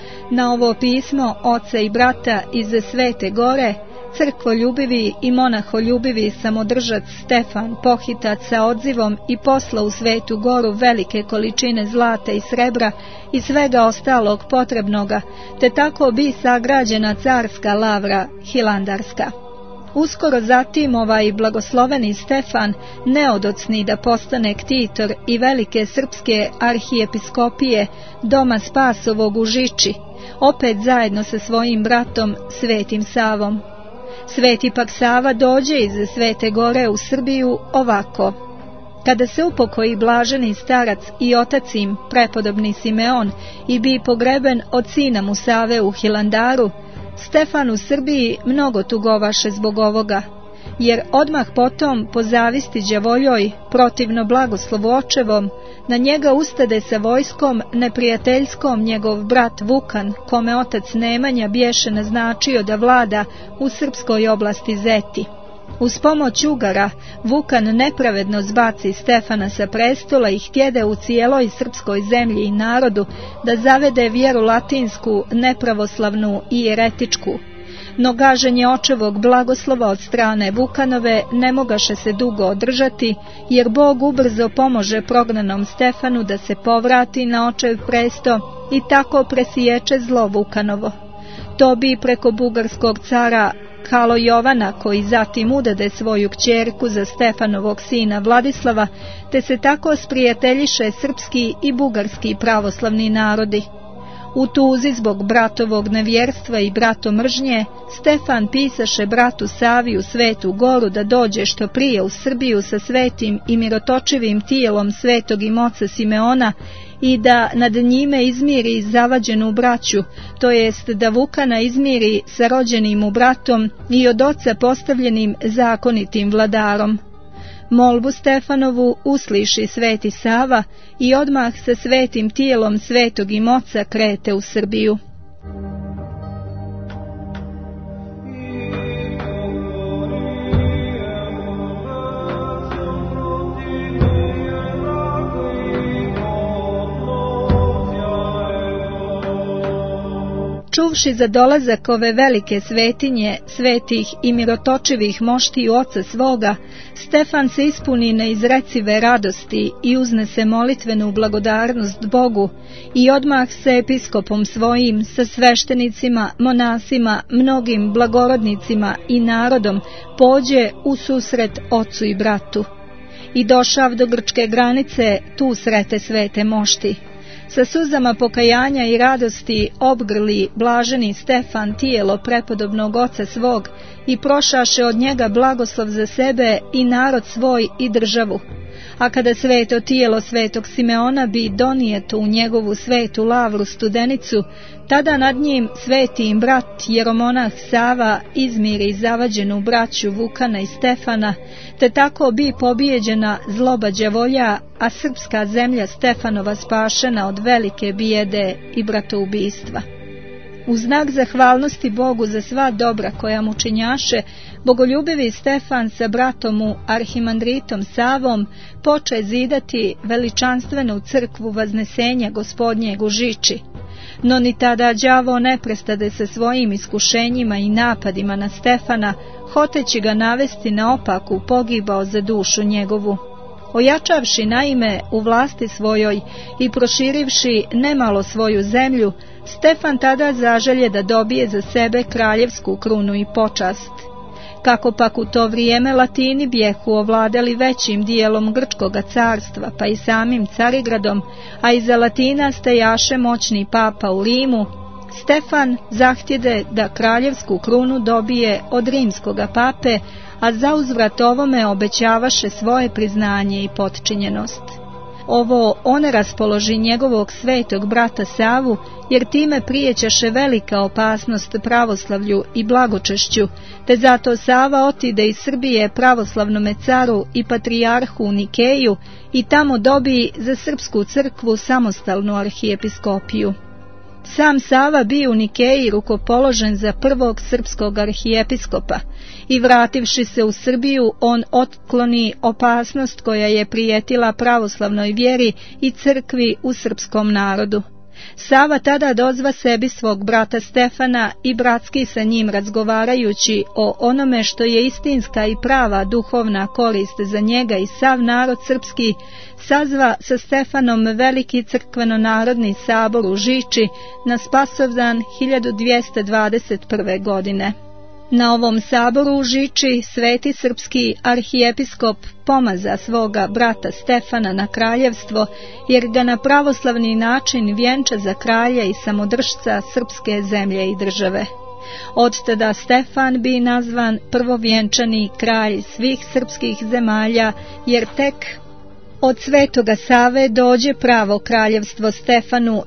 Na ovo pismo oca i brata iz Svete Gore, crkvoljubivi i monaholjubivi samodržac Stefan pohitac sa odzivom i posla u Svetu Goru velike količine zlata i srebra i svega ostalog potrebnoga, te tako bi sagrađena carska lavra Hilandarska. Uskoro zatim ovaj blagosloveni Stefan neodocni da postane ktitor i velike srpske arhijepiskopije Doma Spasovog u Žiči, opet zajedno sa svojim bratom Svetim Savom. Sveti pak Sava dođe iz Svete Gore u Srbiju ovako: kada se upokoji blaženi starac i otac im, prepodobni Simeon, i bi pogreben od sina mu Save u Hilandaru, Stefan u Srbiji mnogo tugovaše zbog ovoga, jer odmah potom po zavisti đavoljoj, protivno blagoslovu očevom, na njega ustade sa vojskom neprijateljskom njegov brat Vukan, kome otac Nemanja bješe naznačio da vlada u srpskoj oblasti Zeti. Uz pomoć Ugara, Vukan nepravedno zbaci Stefana sa prestola i htjede u cijeloj srpskoj zemlji i narodu da zavede vjeru latinsku, nepravoslavnu i jeretičku. No gaženje očevog blagoslova od strane Vukanove ne mogaše se dugo održati, jer Bog ubrzo pomože prognanom Stefanu da se povrati na očev presto i tako presiječe zlo Vukanovo. To bi preko bugarskog cara Kalo Jovana, koji zatim udade svoju kćerku za Stefanovog sina Vladislava, te se tako sprijateljiše srpski i bugarski pravoslavni narodi. U tuzi zbog bratovog nevjerstva i bratomržnje, Stefan pisaše bratu Savi u Svetu Goru da dođe što prije u Srbiju sa svetim i mirotočivim tijelom svetog imoca Simeona i da nad njime izmiri zavađenu braću, to jest da Vukana izmiri sa rođenim mu bratom i od oca postavljenim zakonitim vladarom. Molbu Stefanovu usliši Sveti Sava i odmah sa svetim tijelom svetog imoca krete u Srbiju. Čuvši za dolazak ove velike svetinje, svetih i mirotočivih moštiju oca svoga, Stefan se ispuni neizrecive radosti i uznese molitvenu blagodarnost Bogu i odmah sa episkopom svojim, sa sveštenicima, monasima, mnogim blagorodnicima i narodom pođe u susret ocu i bratu. I došav do grčke granice, tu srete svete mošti. Sa suzama pokajanja i radosti obgrli blaženi Stefan tijelo prepodobnog oca svog i prošaše od njega blagoslov za sebe i narod svoj i državu. A kada sveto tijelo svetog Simeona bi donijeto u njegovu svetu lavru Studenicu, tada nad njim sveti im brat jeromonah Sava izmiri zavađenu braću Vukana i Stefana, te tako bi pobijeđena zloba đavolja, a srpska zemlja Stefanova spašena od velike bijede i bratoubistva. U znak zahvalnosti Bogu za sva dobra koja mu činjaše, bogoljubivi Stefan sa bratom mu arhimandritom Savom poče zidati veličanstvenu crkvu Vaznesenja Gospodnjeg u Žiči. No ni tada đavo ne prestade sa svojim iskušenjima i napadima na Stefana, hoteći ga navesti na opaku pogibao za dušu njegovu. Ojačavši naime u vlasti svojoj i proširivši nemalo svoju zemlju, Stefan tada zaželje da dobije za sebe kraljevsku krunu i počast. Kako pak u to vrijeme Latini bijehu ovladali većim dijelom Grčkoga carstva, pa i samim Carigradom, a iza Latina stajaše moćni papa u Rimu, Stefan zahtjede da kraljevsku krunu dobije od rimskoga pape, a zauzvrat ovome obećavaše svoje priznanje i potčinjenost. Ovo on raspoloži njegovog svetog brata Savu, jer time prijećaše velika opasnost pravoslavlju i blagočešću, te zato Sava otide iz Srbije pravoslavnome caru i patrijarhu u Nikeju i tamo dobije za srpsku crkvu samostalnu arhijepiskopiju. Sam Sava bio u Nikeji rukopoložen za prvog srpskog arhijepiskopa i vrativši se u Srbiju on otkloni opasnost koja je prijetila pravoslavnoj vjeri i crkvi u srpskom narodu. Sava tada dozva sebi svog brata Stefana i bratski sa njim razgovarajući o onome što je istinska i prava duhovna korist za njega i sav narod srpski, sazva sa Stefanom veliki crkveno-narodni sabor u Žiči na Spasovdan 1221. godine. Na ovom saboru u Žiči sveti srpski arhijepiskop pomaza svoga brata Stefana na kraljevstvo, jer ga na pravoslavni način vjenča za kralja i samodržca srpske zemlje i države. Od tada Stefan bi nazvan prvovjenčani kralj svih srpskih zemalja, jer tek od svetoga Save dođe pravo kraljevstvo Stefanu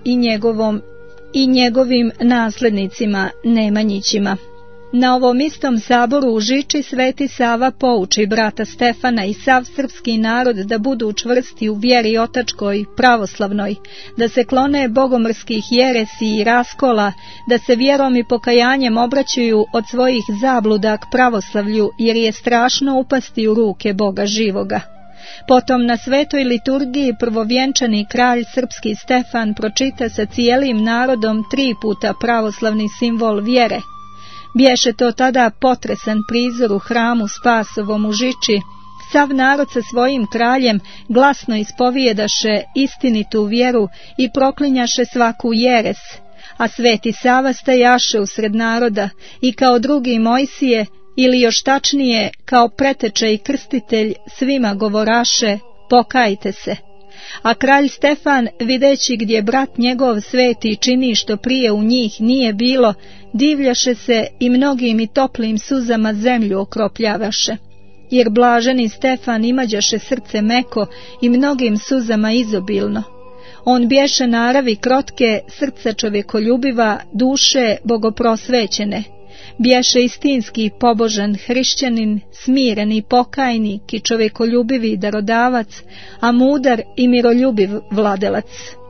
i njegovim nasljednicima Nemanjićima. Na ovom istom saboru u Žiči sveti Sava pouči brata Stefana i sav srpski narod da budu čvrsti u vjeri otačkoj, pravoslavnoj, da se klone bogomrskih jeresi i raskola, da se vjerom i pokajanjem obraćaju od svojih zabluda k pravoslavlju, jer je strašno upasti u ruke Boga živoga. Potom na svetoj liturgiji prvovjenčani kralj srpski Stefan pročita sa cijelim narodom 3 puta pravoslavni simbol vjere. Bješe to tada potresan prizor u hramu Spasovom u Žiči. Sav narod sa svojim kraljem glasno ispovijedaše istinitu vjeru i proklinjaše svaku jeres, a sveti Sava stajaše usred naroda i kao drugi Mojsije, ili još tačnije kao preteče i krstitelj, svima govoraše: pokajte se. A kralj Stefan, videći gdje brat njegov sveti čini što prije u njih nije bilo, divljaše se i mnogim i toplim suzama zemlju okropljavaše. Jer blaženi Stefan imađaše srce meko i mnogim suzama izobilno. On bješe naravi krotke, srca čovjekoljubiva, duše bogoprosvećene. Bješe istinski pobožan hrišćanin, smiren i pokajnik i čovjekoljubivi darodavac, a mudar i miroljubiv vladelac.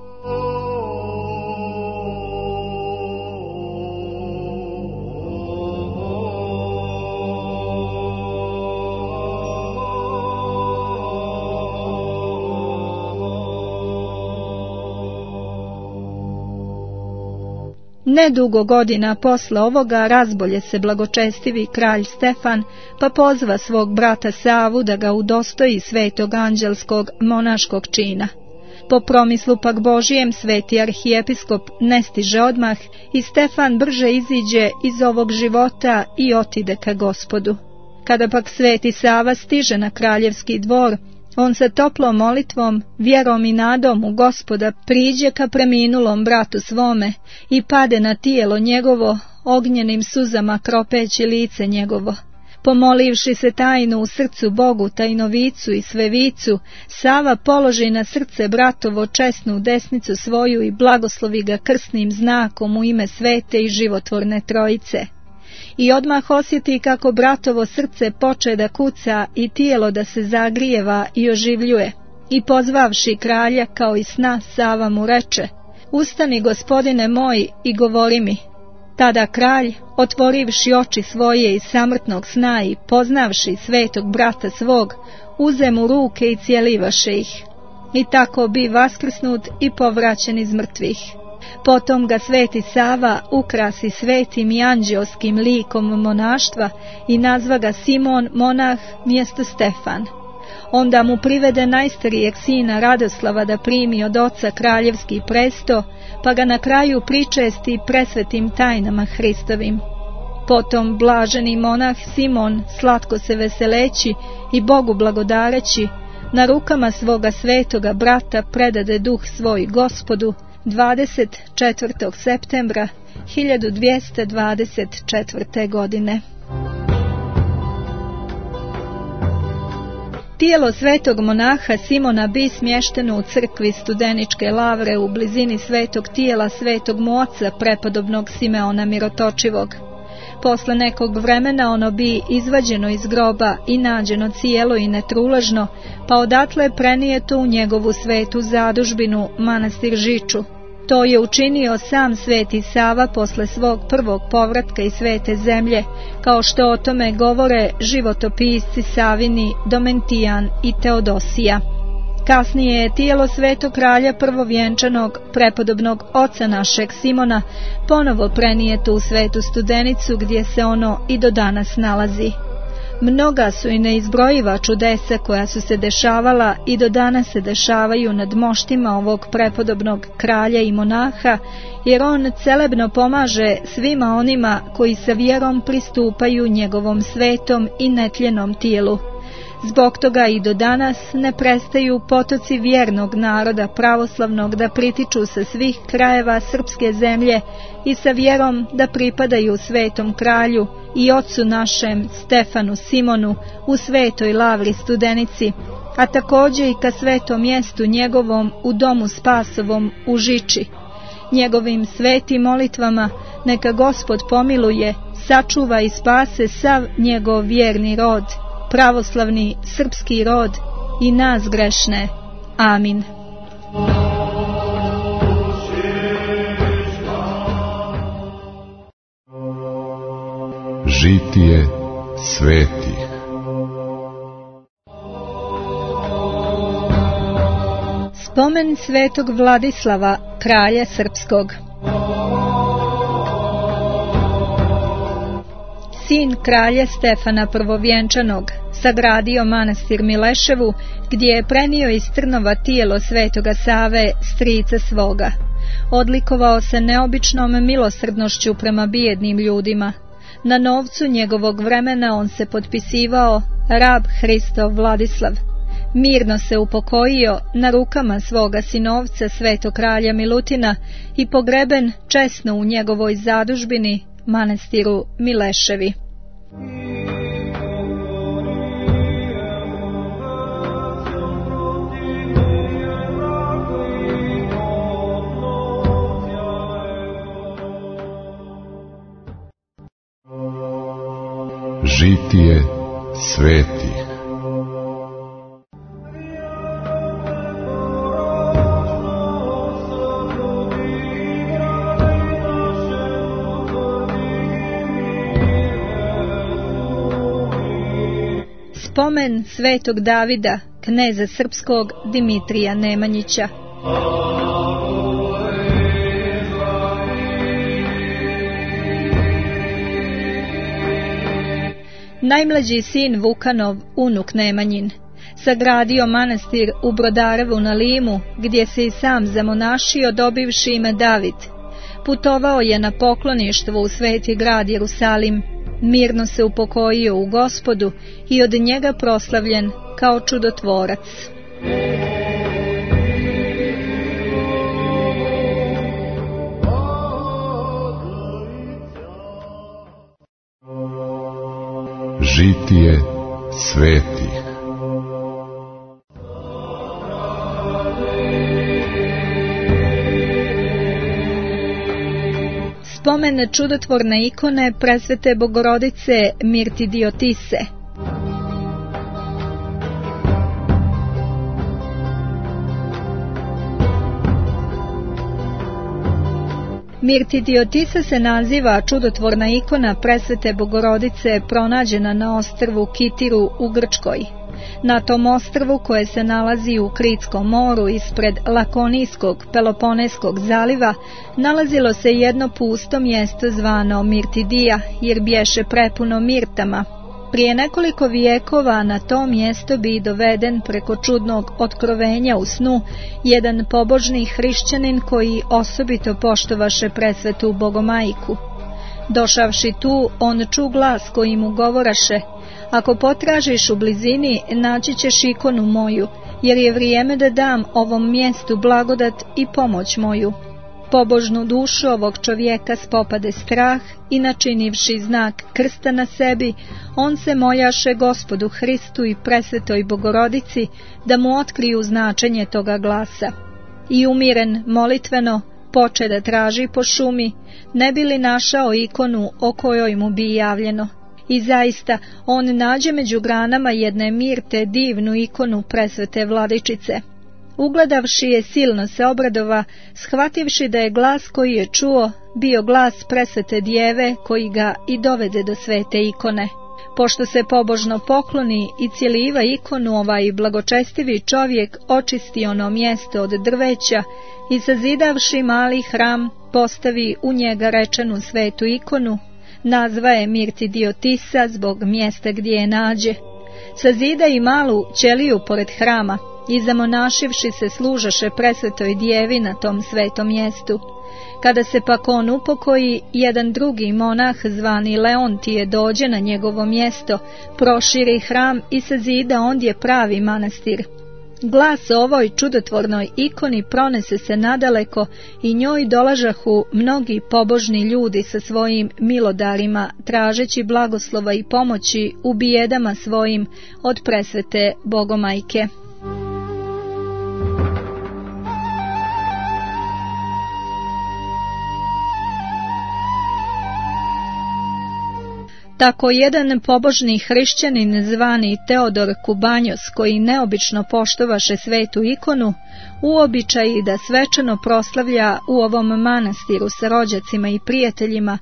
Nedugo godina posle ovoga razbolje se blagočestivi kralj Stefan, pa pozva svog brata Savu da ga udostoji svetog anđelskog monaškog čina. Po promislu pak Božijem sveti arhijepiskop ne stiže odmah i Stefan brže iziđe iz ovog života i otide ka Gospodu. Kada pak sveti Sava stiže na kraljevski dvor, on sa toplom molitvom, vjerom i nadom u Gospoda priđe ka preminulom bratu svome i pade na tijelo njegovo, ognjenim suzama kropeći lice njegovo. Pomolivši se tajno u srcu Bogu, tajnovicu i svevicu, Sava položi na srce bratovo česnu desnicu svoju i blagoslovi ga krsnim znakom u ime svete i životvorne trojice. I odmah osjeti kako bratovo srce poče da kuca i tijelo da se zagrijeva i oživljuje. I pozvavši kralja kao i sna, Sava mu reče: ustani, gospodine moj, i govori mi. Tada kralj, otvorivši oči svoje iz samrtnog sna i poznavši svetog brata svog, uze mu ruke i cijelivaše ih. I tako bi vaskrsnut i povraćen iz mrtvih. Potom ga sveti Sava ukrasi svetim i anđeoskim likom monaštva i nazva ga Simon monah mjesto Stefan. Onda mu privede najstarijeg sina Radoslava da primi od oca kraljevski presto, pa ga na kraju pričesti presvetim tajnama Hristovim. Potom blaženi monah Simon, slatko se veseleći i Bogu blagodareći, na rukama svoga svetoga brata predade duh svoj Gospodu 24. septembra 1224. godine. Tijelo svetog monaha Simona bi smješteno u crkvi Studeničke lavre u blizini svetog tijela svetog moca prepodobnog Simeona Mirotočivog. Posle nekog vremena ono bi izvađeno iz groba i nađeno cijelo i netruležno, pa odatle prenijeto u njegovu svetu zadužbinu manastir Žiču. To je učinio sam sveti Sava posle svog prvog povratka iz svete zemlje, kao što o tome govore životopisci Savini, Domentijan i Teodosija. Kasnije je tijelo svetog kralja prvovjenčanog prepodobnog oca našeg Simona ponovo prenijeto u svetu Studenicu, gdje se ono i do danas nalazi. Mnoga su i neizbrojiva čudesa koja su se dešavala i do danas se dešavaju nad moštima ovog prepodobnog kralja i monaha, jer on celebno pomaže svima onima koji sa vjerom pristupaju njegovom svetom i netljenom tijelu. Zbog toga i do danas ne prestaju potoci vjernog naroda pravoslavnog da pritiču sa svih krajeva srpske zemlje i sa vjerom da pripadaju svetom kralju i ocu našem Stefanu Simonu u svetoj lavri Studenici, a također i ka svetom mjestu njegovom u domu Spasovom u Žiči. Njegovim svetim molitvama neka Gospod pomiluje, sačuva i spase sav njegov vjerni rod, pravoslavni srpski rod i nas grešne. Amin. Žitije svetih. Spomen svetog Vladislava, kralja srpskog. Sin kralja Stefana prvovjenčanog sagradio manastir Mileševu, gdje je prenio iz Trnova tijelo svetoga Save, strica svoga. Odlikovao se neobičnom milosrdnošću prema bijednim ljudima. Na novcu njegovog vremena on se potpisivao rab Hristov Vladislav. Mirno se upokojio na rukama svoga sinovca svetog kralja Milutina i pogreben česno u njegovoj zadužbini, manastiru Mileševi. Žitije svetih. Spomen svetog Davida, kneza srpskog Dimitrija Nemanjića. Najmlađi sin Vukanov, unuk Nemanjin, sagradio manastir u Brodarevu na Limu, gdje se i sam zamonašio dobivši ime David. Putovao je na pokloništvo u sveti grad Jerusalim, mirno se upokojio u Gospodu i od njega proslavljen kao čudotvorac. Žitije svetih. Spomen čudotvorne ikone presvete Bogorodice Mirtidiotise. Mirtidiotisa se naziva čudotvorna ikona presvete Bogorodice pronađena na ostrvu Kitiru u Grčkoj. Na tom ostrvu, koje se nalazi u Kritskom moru ispred Lakonijskog Peloponeskog zaliva, nalazilo se jedno pusto mjesto zvano Mirtidija, jer bješe prepuno mirtama. Prije nekoliko vijekova na to mjesto bi doveden preko čudnog otkrovenja u snu jedan pobožni hrišćanin koji osobito poštovaše presvetu Bogomajku. Došavši tu, on ču glas koji mu govoraše: ako potražiš u blizini, naći ćeš ikonu moju, jer je vrijeme da dam ovom mjestu blagodat i pomoć moju. Pobožnu dušu ovog čovjeka spopade strah i načinivši znak krsta na sebi, on se moljaše Gospodu Hristu i presvetoj Bogorodici da mu otkriju značenje toga glasa. I umiren molitveno poče da traži po šumi, ne bi li našao ikonu o kojoj mu bi javljeno. I zaista on nađe među granama jedne mirte divnu ikonu presvete Vladičice. Ugledavši je, silno se obradova, shvativši da je glas koji je čuo bio glas presvete djeve koji ga i dovede do svete ikone. Pošto se pobožno pokloni i cijeliva ikonu, ovaj blagočestivi čovjek očisti ono mjesto od drveća i sazidavši mali hram postavi u njega rečenu svetu ikonu, nazva je Mirti Diotisa zbog mjesta gdje je nađe. Sazida i malu ćeliju pored hrama i zamonašivši se služaše presvetoj djevi na tom svetom mjestu. Kada se pak on upokoji, jedan drugi monah zvani Leontije dođe na njegovo mjesto, proširi hram i sazida ondje pravi manastir. Glas o ovoj čudotvornoj ikoni pronese se nadaleko i njoj dolažahu mnogi pobožni ljudi sa svojim milodarima, tražeći blagoslova i pomoći u bijedama svojim od presvete Bogomajke. Tako jedan pobožni hrišćanin zvani Teodor Kubanjos, koji neobično poštovaše svetu ikonu, u običaji da svečano proslavlja u ovom manastiru sa rođacima i prijateljima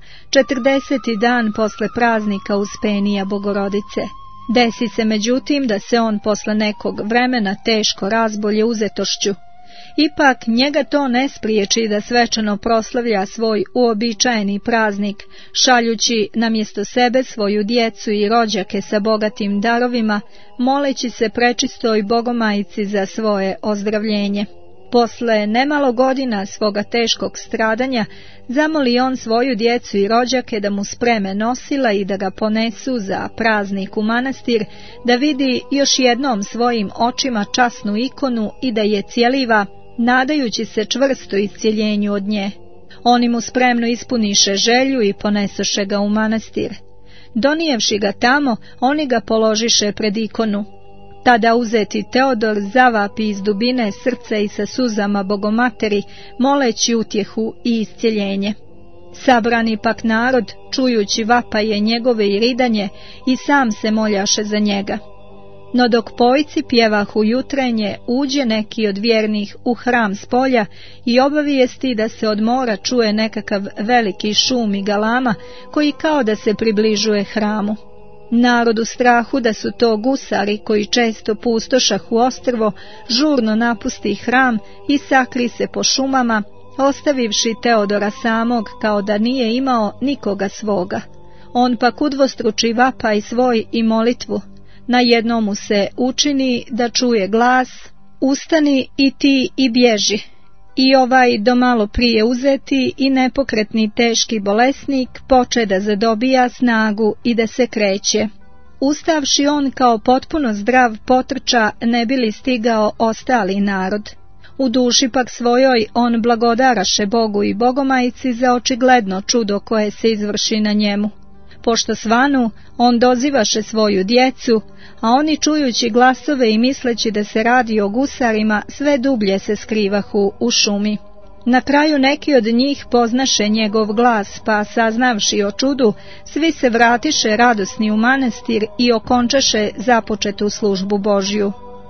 40. dan posle praznika Uspenija Bogorodice. Desi se međutim da se on posle nekog vremena teško razbolje uzetošću. Ipak njega to ne spriječi da svečano proslavlja svoj uobičajeni praznik, šaljući namjesto sebe svoju djecu i rođake sa bogatim darovima, moleći se prečistoj Bogomajici za svoje ozdravljenje. Posle nemalo godina svoga teškog stradanja, zamoli on svoju djecu i rođake da mu spreme nosila i da ga ponesu za praznik u manastir, da vidi još jednom svojim očima časnu ikonu i da je cijeliva, nadajući se čvrsto iscijeljenju od nje. Oni mu spremno ispuniše želju i ponesoše ga u manastir. Donijevši ga tamo, oni ga položiše pred ikonu. Tada uzeti Teodor zavapi iz dubine srca i sa suzama Bogomateri, moleći utjehu i iscijeljenje. Sabrani pak narod, čujući vapaje njegove i ridanje, i sam se moljaše za njega. No dok pojci pjevahu jutrenje, uđe neki od vjernih u hram s polja i obavijesti da se od mora čuje nekakav veliki šum i galama, koji kao da se približuje hramu. Narod u strahu da su to gusari koji često pustošahu ostrvo, žurno napusti hram i sakri se po šumama, ostavivši Teodora samog kao da nije imao nikoga svoga. On pak udvostruči vapaj svoj i molitvu. Na jednom mu se učini da čuje glas: ustani i ti i bježi. I ovaj do malo prije uzeti i nepokretni teški bolesnik poče da zadobija snagu i da se kreće. Ustavši on kao potpuno zdrav potrča, ne bi li stigao ostali narod. U duši pak svojoj on blagodaraše Bogu i Bogomajici za očigledno čudo koje se izvrši na njemu. Pošto svanu, on dozivaše svoju djecu, a oni čujući glasove i misleći da se radi o gusarima, sve dublje se skrivahu u šumi. Na kraju neki od njih poznaše njegov glas, pa saznavši o čudu, svi se vratiše radosni u manastir i okončaše započetu službu Božju.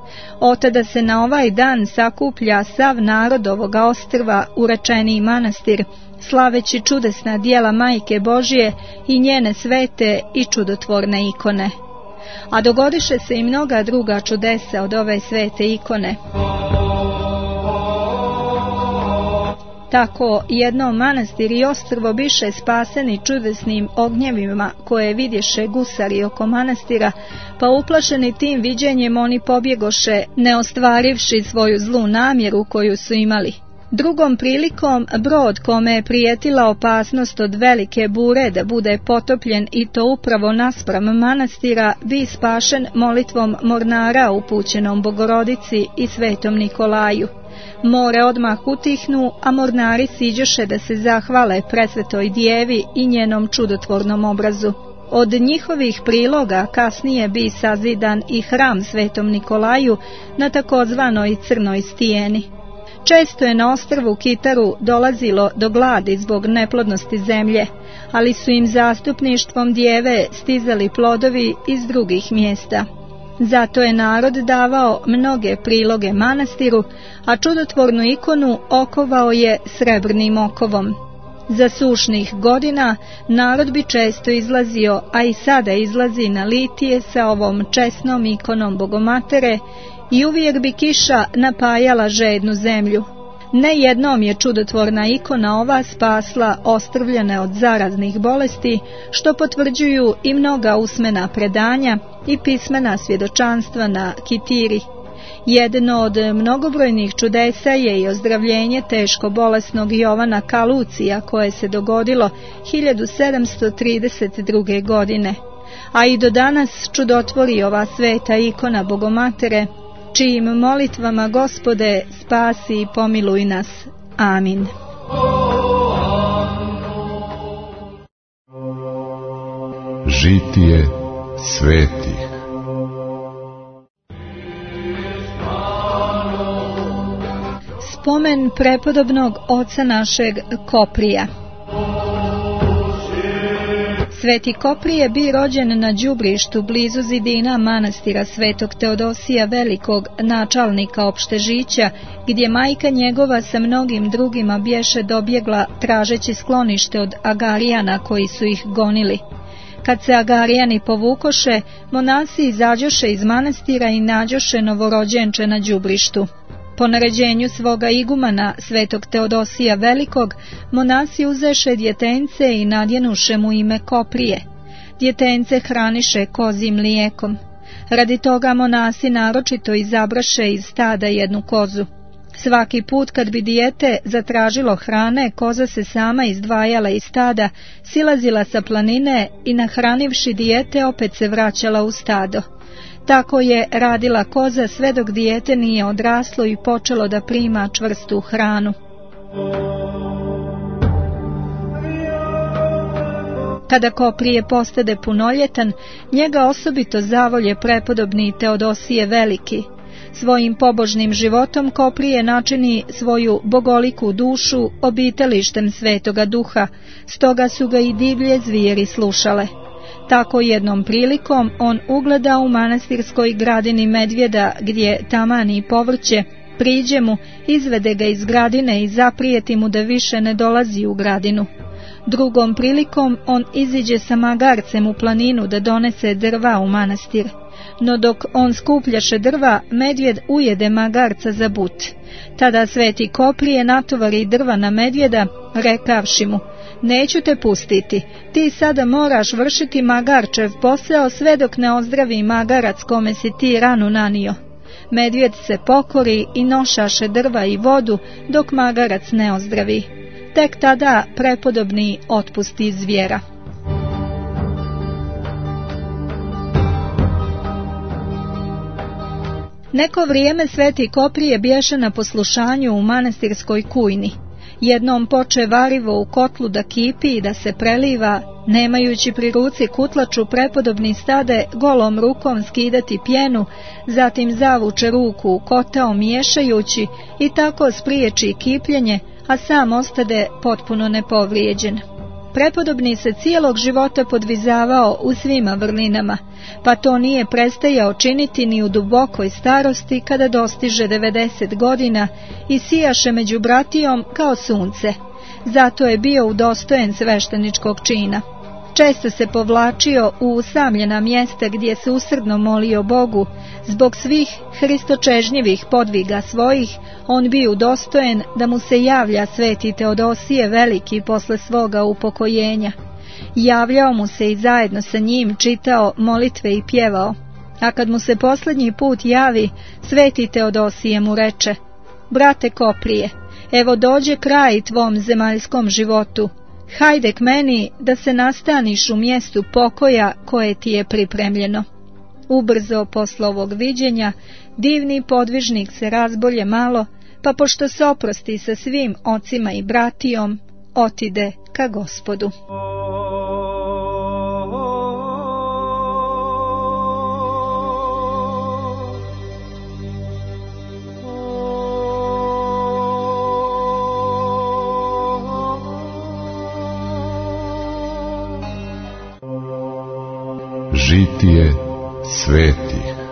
Otada se na ovaj dan sakuplja sav narod ovoga ostrva u rečeniji manastir, slaveći čudesna djela Majke Božje i njene svete i čudotvorne ikone. A dogodiše se i mnoga druga čudesa od ove svete ikone. Tako jedno manastir i ostrvo biše spaseni čudesnim ognjevima koje vidješe gusari oko manastira, pa uplašeni tim viđenjem oni pobjegoše, ne ostvarivši svoju zlu namjeru koju su imali. Drugom prilikom brod kome je prijetila opasnost od velike bure da bude potopljen i to upravo naspram manastira bi spašen molitvom mornara upućenom Bogorodici i Svetom Nikolaju. More odmah utihnu, a mornari siđoše da se zahvale Presvetoj Djevi i njenom čudotvornom obrazu. Od njihovih priloga kasnije bi sazidan i hram Svetom Nikolaju na takozvanoj Crnoj stijeni. Često je na ostrvu Kitaru dolazilo do gladi zbog neplodnosti zemlje, ali su im zastupništvom Djeve stizali plodovi iz drugih mjesta. Zato je narod davao mnoge priloge manastiru, a čudotvornu ikonu okovao je srebrnim okovom. Za sušnih godina narod bi često izlazio, a i sada izlazi na litije sa ovom česnom ikonom Bogomatere i uvijek bi kiša napajala žednu zemlju. Ne jednom je čudotvorna ikona ova spasla ostrvljene od zaraznih bolesti, što potvrđuju i mnoga usmena predanja i pismena svjedočanstva na Kitiri. Jedno od mnogobrojnih čudesa je i ozdravljenje teško bolesnog Jovana Kalucija koje se dogodilo 1732. godine. A i do danas čudotvori ova sveta ikona Bogomatere, čijim molitvama Gospode spasi i pomiluj nas. Amin. Žitije svetih. Spomen prepodobnog oca našeg Koprija. Sveti Koprije bi rođen na đubrištu blizu zidina manastira Svetog Teodosija Velikog, načalnika Opštežića, gdje majka njegova sa mnogim drugima bješe dobjegla tražeći sklonište od Agarijana koji su ih gonili. Kad se Agarijani povukoše, monasi izađoše iz manastira i nađoše novorođenče na đubrištu. Po naređenju svoga igumana, Svetog Teodosija Velikog, monasi uzeše djetence i nadjenuše mu ime Koprije. Djetence hraniše kozim mlijekom. Radi toga monasi naročito izabraše iz stada jednu kozu. Svaki put kad bi dijete zatražilo hrane, koza se sama izdvajala iz stada, silazila sa planine i nahranivši dijete opet se vraćala u stado. Tako je radila koza sve dok dijete nije odraslo i počelo da prima čvrstu hranu. Kada Koprije postade punoljetan, njega osobito zavolje prepodobni Teodosije Veliki. Svojim pobožnim životom Koprije načini svoju bogoliku dušu obitalištem Svetoga Duha, stoga su ga i divlje zvijeri slušale. Tako jednom prilikom on ugleda u manastirskoj gradini medvjeda gdje tamani povrće, priđe mu, izvede ga iz gradine i zaprijeti mu da više ne dolazi u gradinu. Drugom prilikom on iziđe sa magarcem u planinu da donese drva u manastir. No dok on skupljaše drva, medvjed ujede magarca za but. Tada Sveti Koprije natovari drva na medvjeda, rekavši mu: neću te pustiti, ti sada moraš vršiti magarčev posao sve dok ne ozdravi magarac kome si ti ranu nanio. Medvjed se pokori i nošaše drva i vodu dok magarac ne ozdravi. Tek tada prepodobni otpusti zvijera. Neko vrijeme Sveti Koprije bješe na poslušanju u manastirskoj kujni. Jednom poče varivo u kotlu da kipi i da se preliva, nemajući pri ruci kutlaču, prepodobni stade golom rukom skidati pjenu, zatim zavuče ruku u kotao miješajući i tako spriječi kipljenje, a sam ostade potpuno nepovrijeđen. Prepodobni se cijelog života podvizavao u svima vrlinama, pa to nije prestajao činiti ni u dubokoj starosti kada dostiže 90 godina i sijaše među bratijom kao sunce. Zato je bio udostojen svešteničkog čina. Često se povlačio u usamljena mjesta gdje se usrdno molio Bogu. Zbog svih hristočežnjivih podviga svojih, on bio udostojen da mu se javlja Sveti Teodosije Veliki posle svoga upokojenja. Javljao mu se i zajedno sa njim čitao molitve i pjevao. A kad mu se posljednji put javi, Sveti Teodosije mu reče: brate Koprije, Evo dođe kraj tvom zemaljskom životu. Hajde k meni da se nastaniš u mjestu pokoja koje ti je pripremljeno. Ubrzo posle ovog viđenja divni podvižnik se razbolje malo, pa pošto se oprosti sa svim ocima i bratijom, otide ka Gospodu. Žitije svetih.